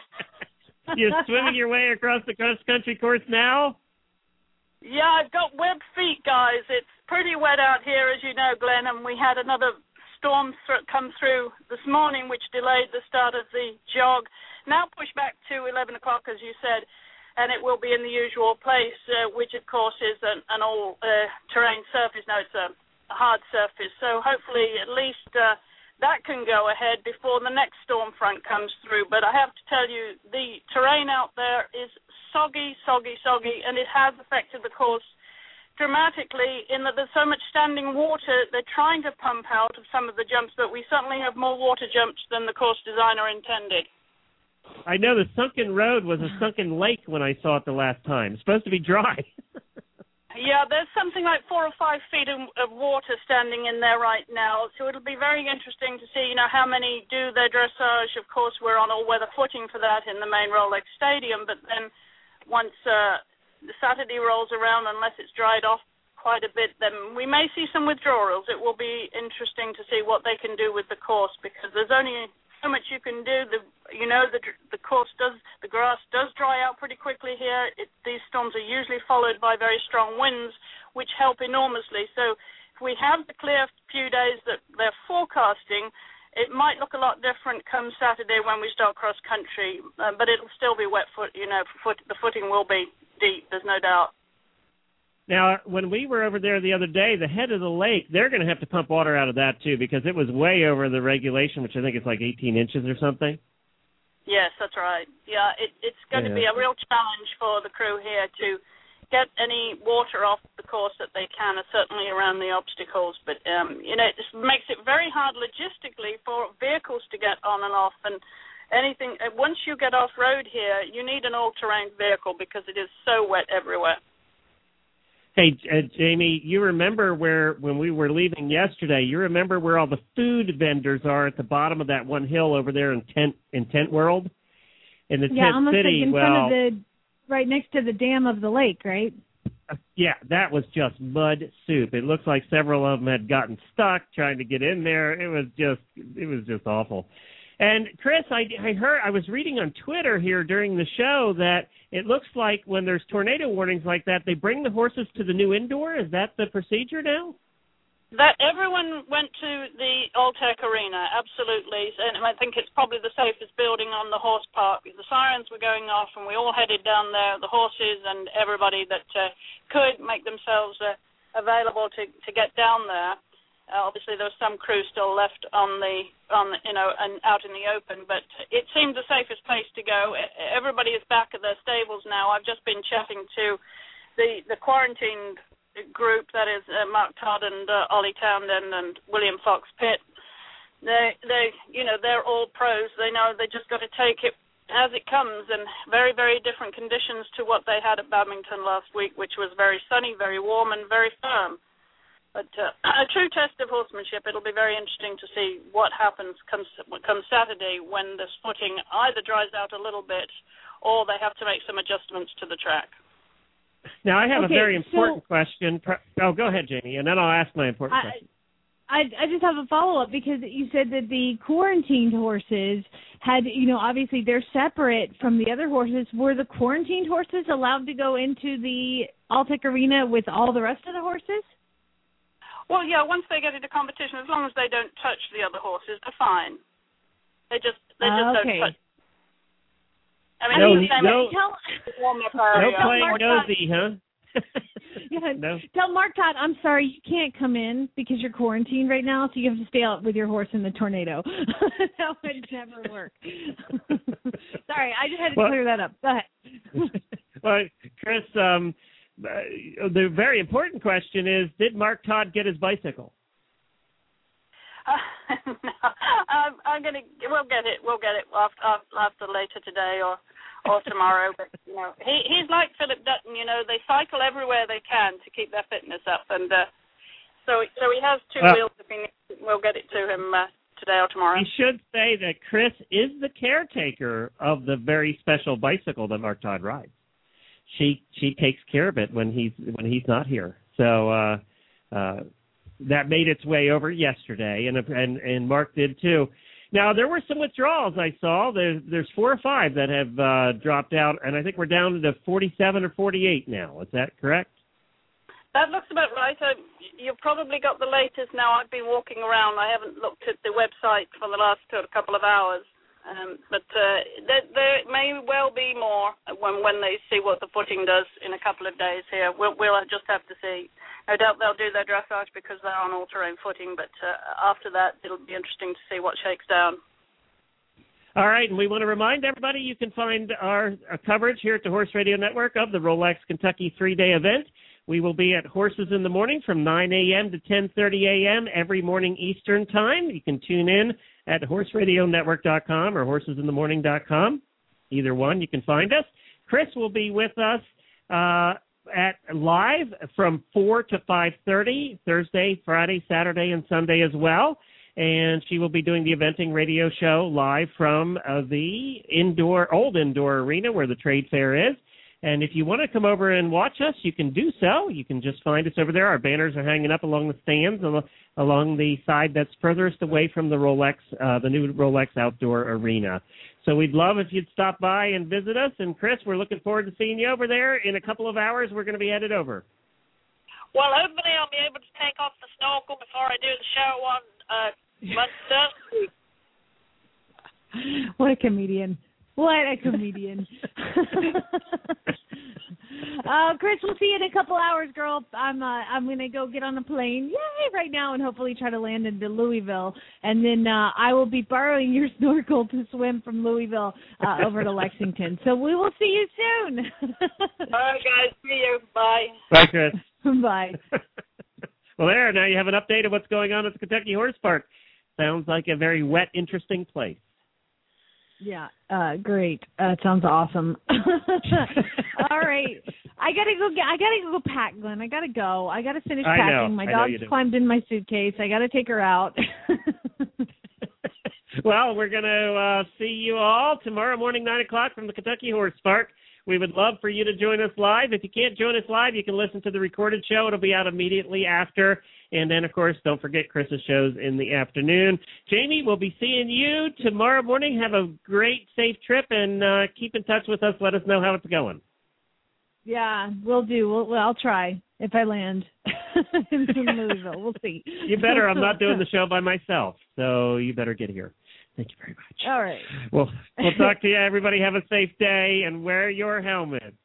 You're swimming your way across the cross-country course now? Yeah, I've got web feet, guys. It's pretty wet out here, as you know, Glenn, and we had another storm th- come through this morning, which delayed the start of the jog. Now pushed back to eleven o'clock, as you said, and it will be in the usual place, uh, which, of course, is an, an all-terrain uh, surface. No, it's a, a hard surface. So hopefully at least uh, that can go ahead before the next storm front comes through. But I have to tell you, the terrain out there is soggy, soggy, soggy, and it has affected the course dramatically in that there's so much standing water. They're trying to pump out of some of the jumps, but we certainly have more water jumps than the course designer intended. I know the sunken road was a sunken lake when I saw it the last time. It's supposed to be dry. Yeah, there's something like four or five feet of, of water standing in there right now, so it'll be very interesting to see, you know, how many do their dressage. Of course, we're on all-weather footing for that in the main Rolex Stadium, but then once uh, the Saturday rolls around, unless it's dried off quite a bit, then we may see some withdrawals. It will be interesting to see what they can do with the course, because there's only so much you can do. The, you know, the the course does, the grass does dry out pretty quickly here. It, these storms are usually followed by very strong winds, which help enormously. So if we have the clear few days that they're forecasting, it might look a lot different come Saturday when we start cross country, uh, but it'll still be wet foot. You know, foot, the footing will be deep. There's no doubt. Now, when we were over there the other day, the head of the lake, they're going to have to pump water out of that, too, because it was way over the regulation, which I think is like eighteen inches or something. Yes, that's right. Yeah, it, it's going yeah. to be a real challenge for the crew here to get any water off the course that they can, certainly around the obstacles. But, um, you know, it just makes it very hard logistically for vehicles to get on and off. And anything, once you get off-road here, you need an all-terrain vehicle because it is so wet everywhere. Hey, uh, Jamie, you remember where, when we were leaving yesterday, you remember where all the food vendors are at the bottom of that one hill over there in Tent in Tent World? In the yeah, Tent almost City, like in well, front of the, right next to the dam of the lake, right? Uh, yeah, that was just mud soup. It looks like several of them had gotten stuck trying to get in there. It was just, it was just awful. And Chris, I, I heard, I was reading on Twitter here during the show that it looks like when there's tornado warnings like that, they bring the horses to the new indoor. Is that the procedure now? That everyone went to the Alltech Arena, absolutely, and I think it's probably the safest building on the horse park. The sirens were going off, and we all headed down there. The horses and everybody that uh, could make themselves uh, available to to get down there. Uh, obviously, there was some crew still left on the on the, you know and out in the open, but it seemed the safest place to go. Everybody is back at their stables now. I've just been chatting to the the quarantined group, that is uh, Mark Todd and uh, Ollie Townsend and William Fox Pitt. They they you know they're all pros. They know they just got to take it as it comes, and very very different conditions to what they had at Badminton last week, which was very sunny, very warm, and very firm. But uh, a true test of horsemanship. It'll be very interesting to see what happens come, come Saturday when the footing either dries out a little bit or they have to make some adjustments to the track. Now, I have okay, a very important so, question. Oh, go ahead, Jamie, and then I'll ask my important I, question. I, I just have a follow-up because you said that the quarantined horses had, you know, obviously they're separate from the other horses. Were the quarantined horses allowed to go into the Alltech Arena with all the rest of the horses? Well, yeah, once they get into competition, as long as they don't touch the other horses, they're fine. They just they just uh, okay. don't touch. I mean, no, it's the same no, no playing nosy, huh? yeah, no. Tell Mark Todd, I'm sorry, you can't come in because you're quarantined right now, so you have to stay out with your horse in the tornado. That would never work. Sorry, I just had to well, clear that up. Go ahead. Well, Chris, um, Uh, the very important question is, did Mark Todd get his bicycle? Uh, no, I'm, I'm going to, we'll get it, we'll get it after, after later today or, or tomorrow. But, you know, he, he's like Philip Dutton, you know, they cycle everywhere they can to keep their fitness up. And uh, so so he has two well, wheels if he needs it. We'll get it to him uh, today or tomorrow. We should say that Chris is the caretaker of the very special bicycle that Mark Todd rides. She she takes care of it when he's when he's not here. So uh, uh, that made its way over yesterday, and and and Mark did too. Now there were some withdrawals I saw. There's there's four or five that have uh, dropped out, and I think we're down to forty-seven or forty-eight now. Is that correct? That looks about right. Uh, you've probably got the latest now. I've been walking around. I haven't looked at the website for the last couple of hours. Um, but uh, there, there may well be more when when they see what the footing does in a couple of days here. We'll, we'll just have to see. No doubt they'll do their dressage because they're on all-terrain footing, but uh, after that it'll be interesting to see what shakes down. All right, and we want to remind everybody you can find our, our coverage here at the Horse Radio Network of the Rolex Kentucky three-day event. We will be at Horses in the Morning from nine a.m. to ten thirty a.m. every morning Eastern Time. You can tune in at horse radio network dot com or horses in the morning dot com. Either one, you can find us. Chris will be with us uh, at live from four to five thirty, Thursday, Friday, Saturday, and Sunday as well. And she will be doing the eventing radio show live from uh, the indoor, old indoor arena where the trade fair is. And if you want to come over and watch us, you can do so. You can just find us over there. Our banners are hanging up along the stands, along the side that's furthest away from the Rolex, uh, the new Rolex Outdoor Arena. So we'd love if you'd stop by and visit us. And Chris, we're looking forward to seeing you over there. In a couple of hours, we're going to be headed over. Well, hopefully I'll be able to take off the snorkel before I do the show on uh, Monday. What a comedian. What a comedian. uh, Chris, we'll see you in a couple hours, girl. I'm uh, I'm going to go get on a plane, yay, right now, and hopefully try to land into Louisville. And then uh, I will be borrowing your snorkel to swim from Louisville uh, over to Lexington. So we will see you soon. All right, guys. See you. Bye. Bye, Chris. Bye. Well, there, now you have an update of what's going on at the Kentucky Horse Park. Sounds like a very wet, interesting place. Yeah, uh, great. That uh, sounds awesome. All right, I gotta go. Get, I gotta go pack, Glenn. I gotta go. I gotta finish I packing. know. My I dog's know climbed in my suitcase. I gotta take her out. Well, we're gonna uh, see you all tomorrow morning, nine o'clock, from the Kentucky Horse Park. We would love for you to join us live. If you can't join us live, you can listen to the recorded show. It'll be out immediately after. And then, of course, don't forget Chris's shows in the afternoon. Jamie, we'll be seeing you tomorrow morning. Have a great, safe trip, and uh, keep in touch with us. Let us know how it's going. Yeah, we'll do. We'll, well, I'll try if I land in Louisville. We'll see. You better. I'm not doing the show by myself, so you better get here. Thank you very much. All right. Well, we'll talk to you. Everybody have a safe day and wear your helmet.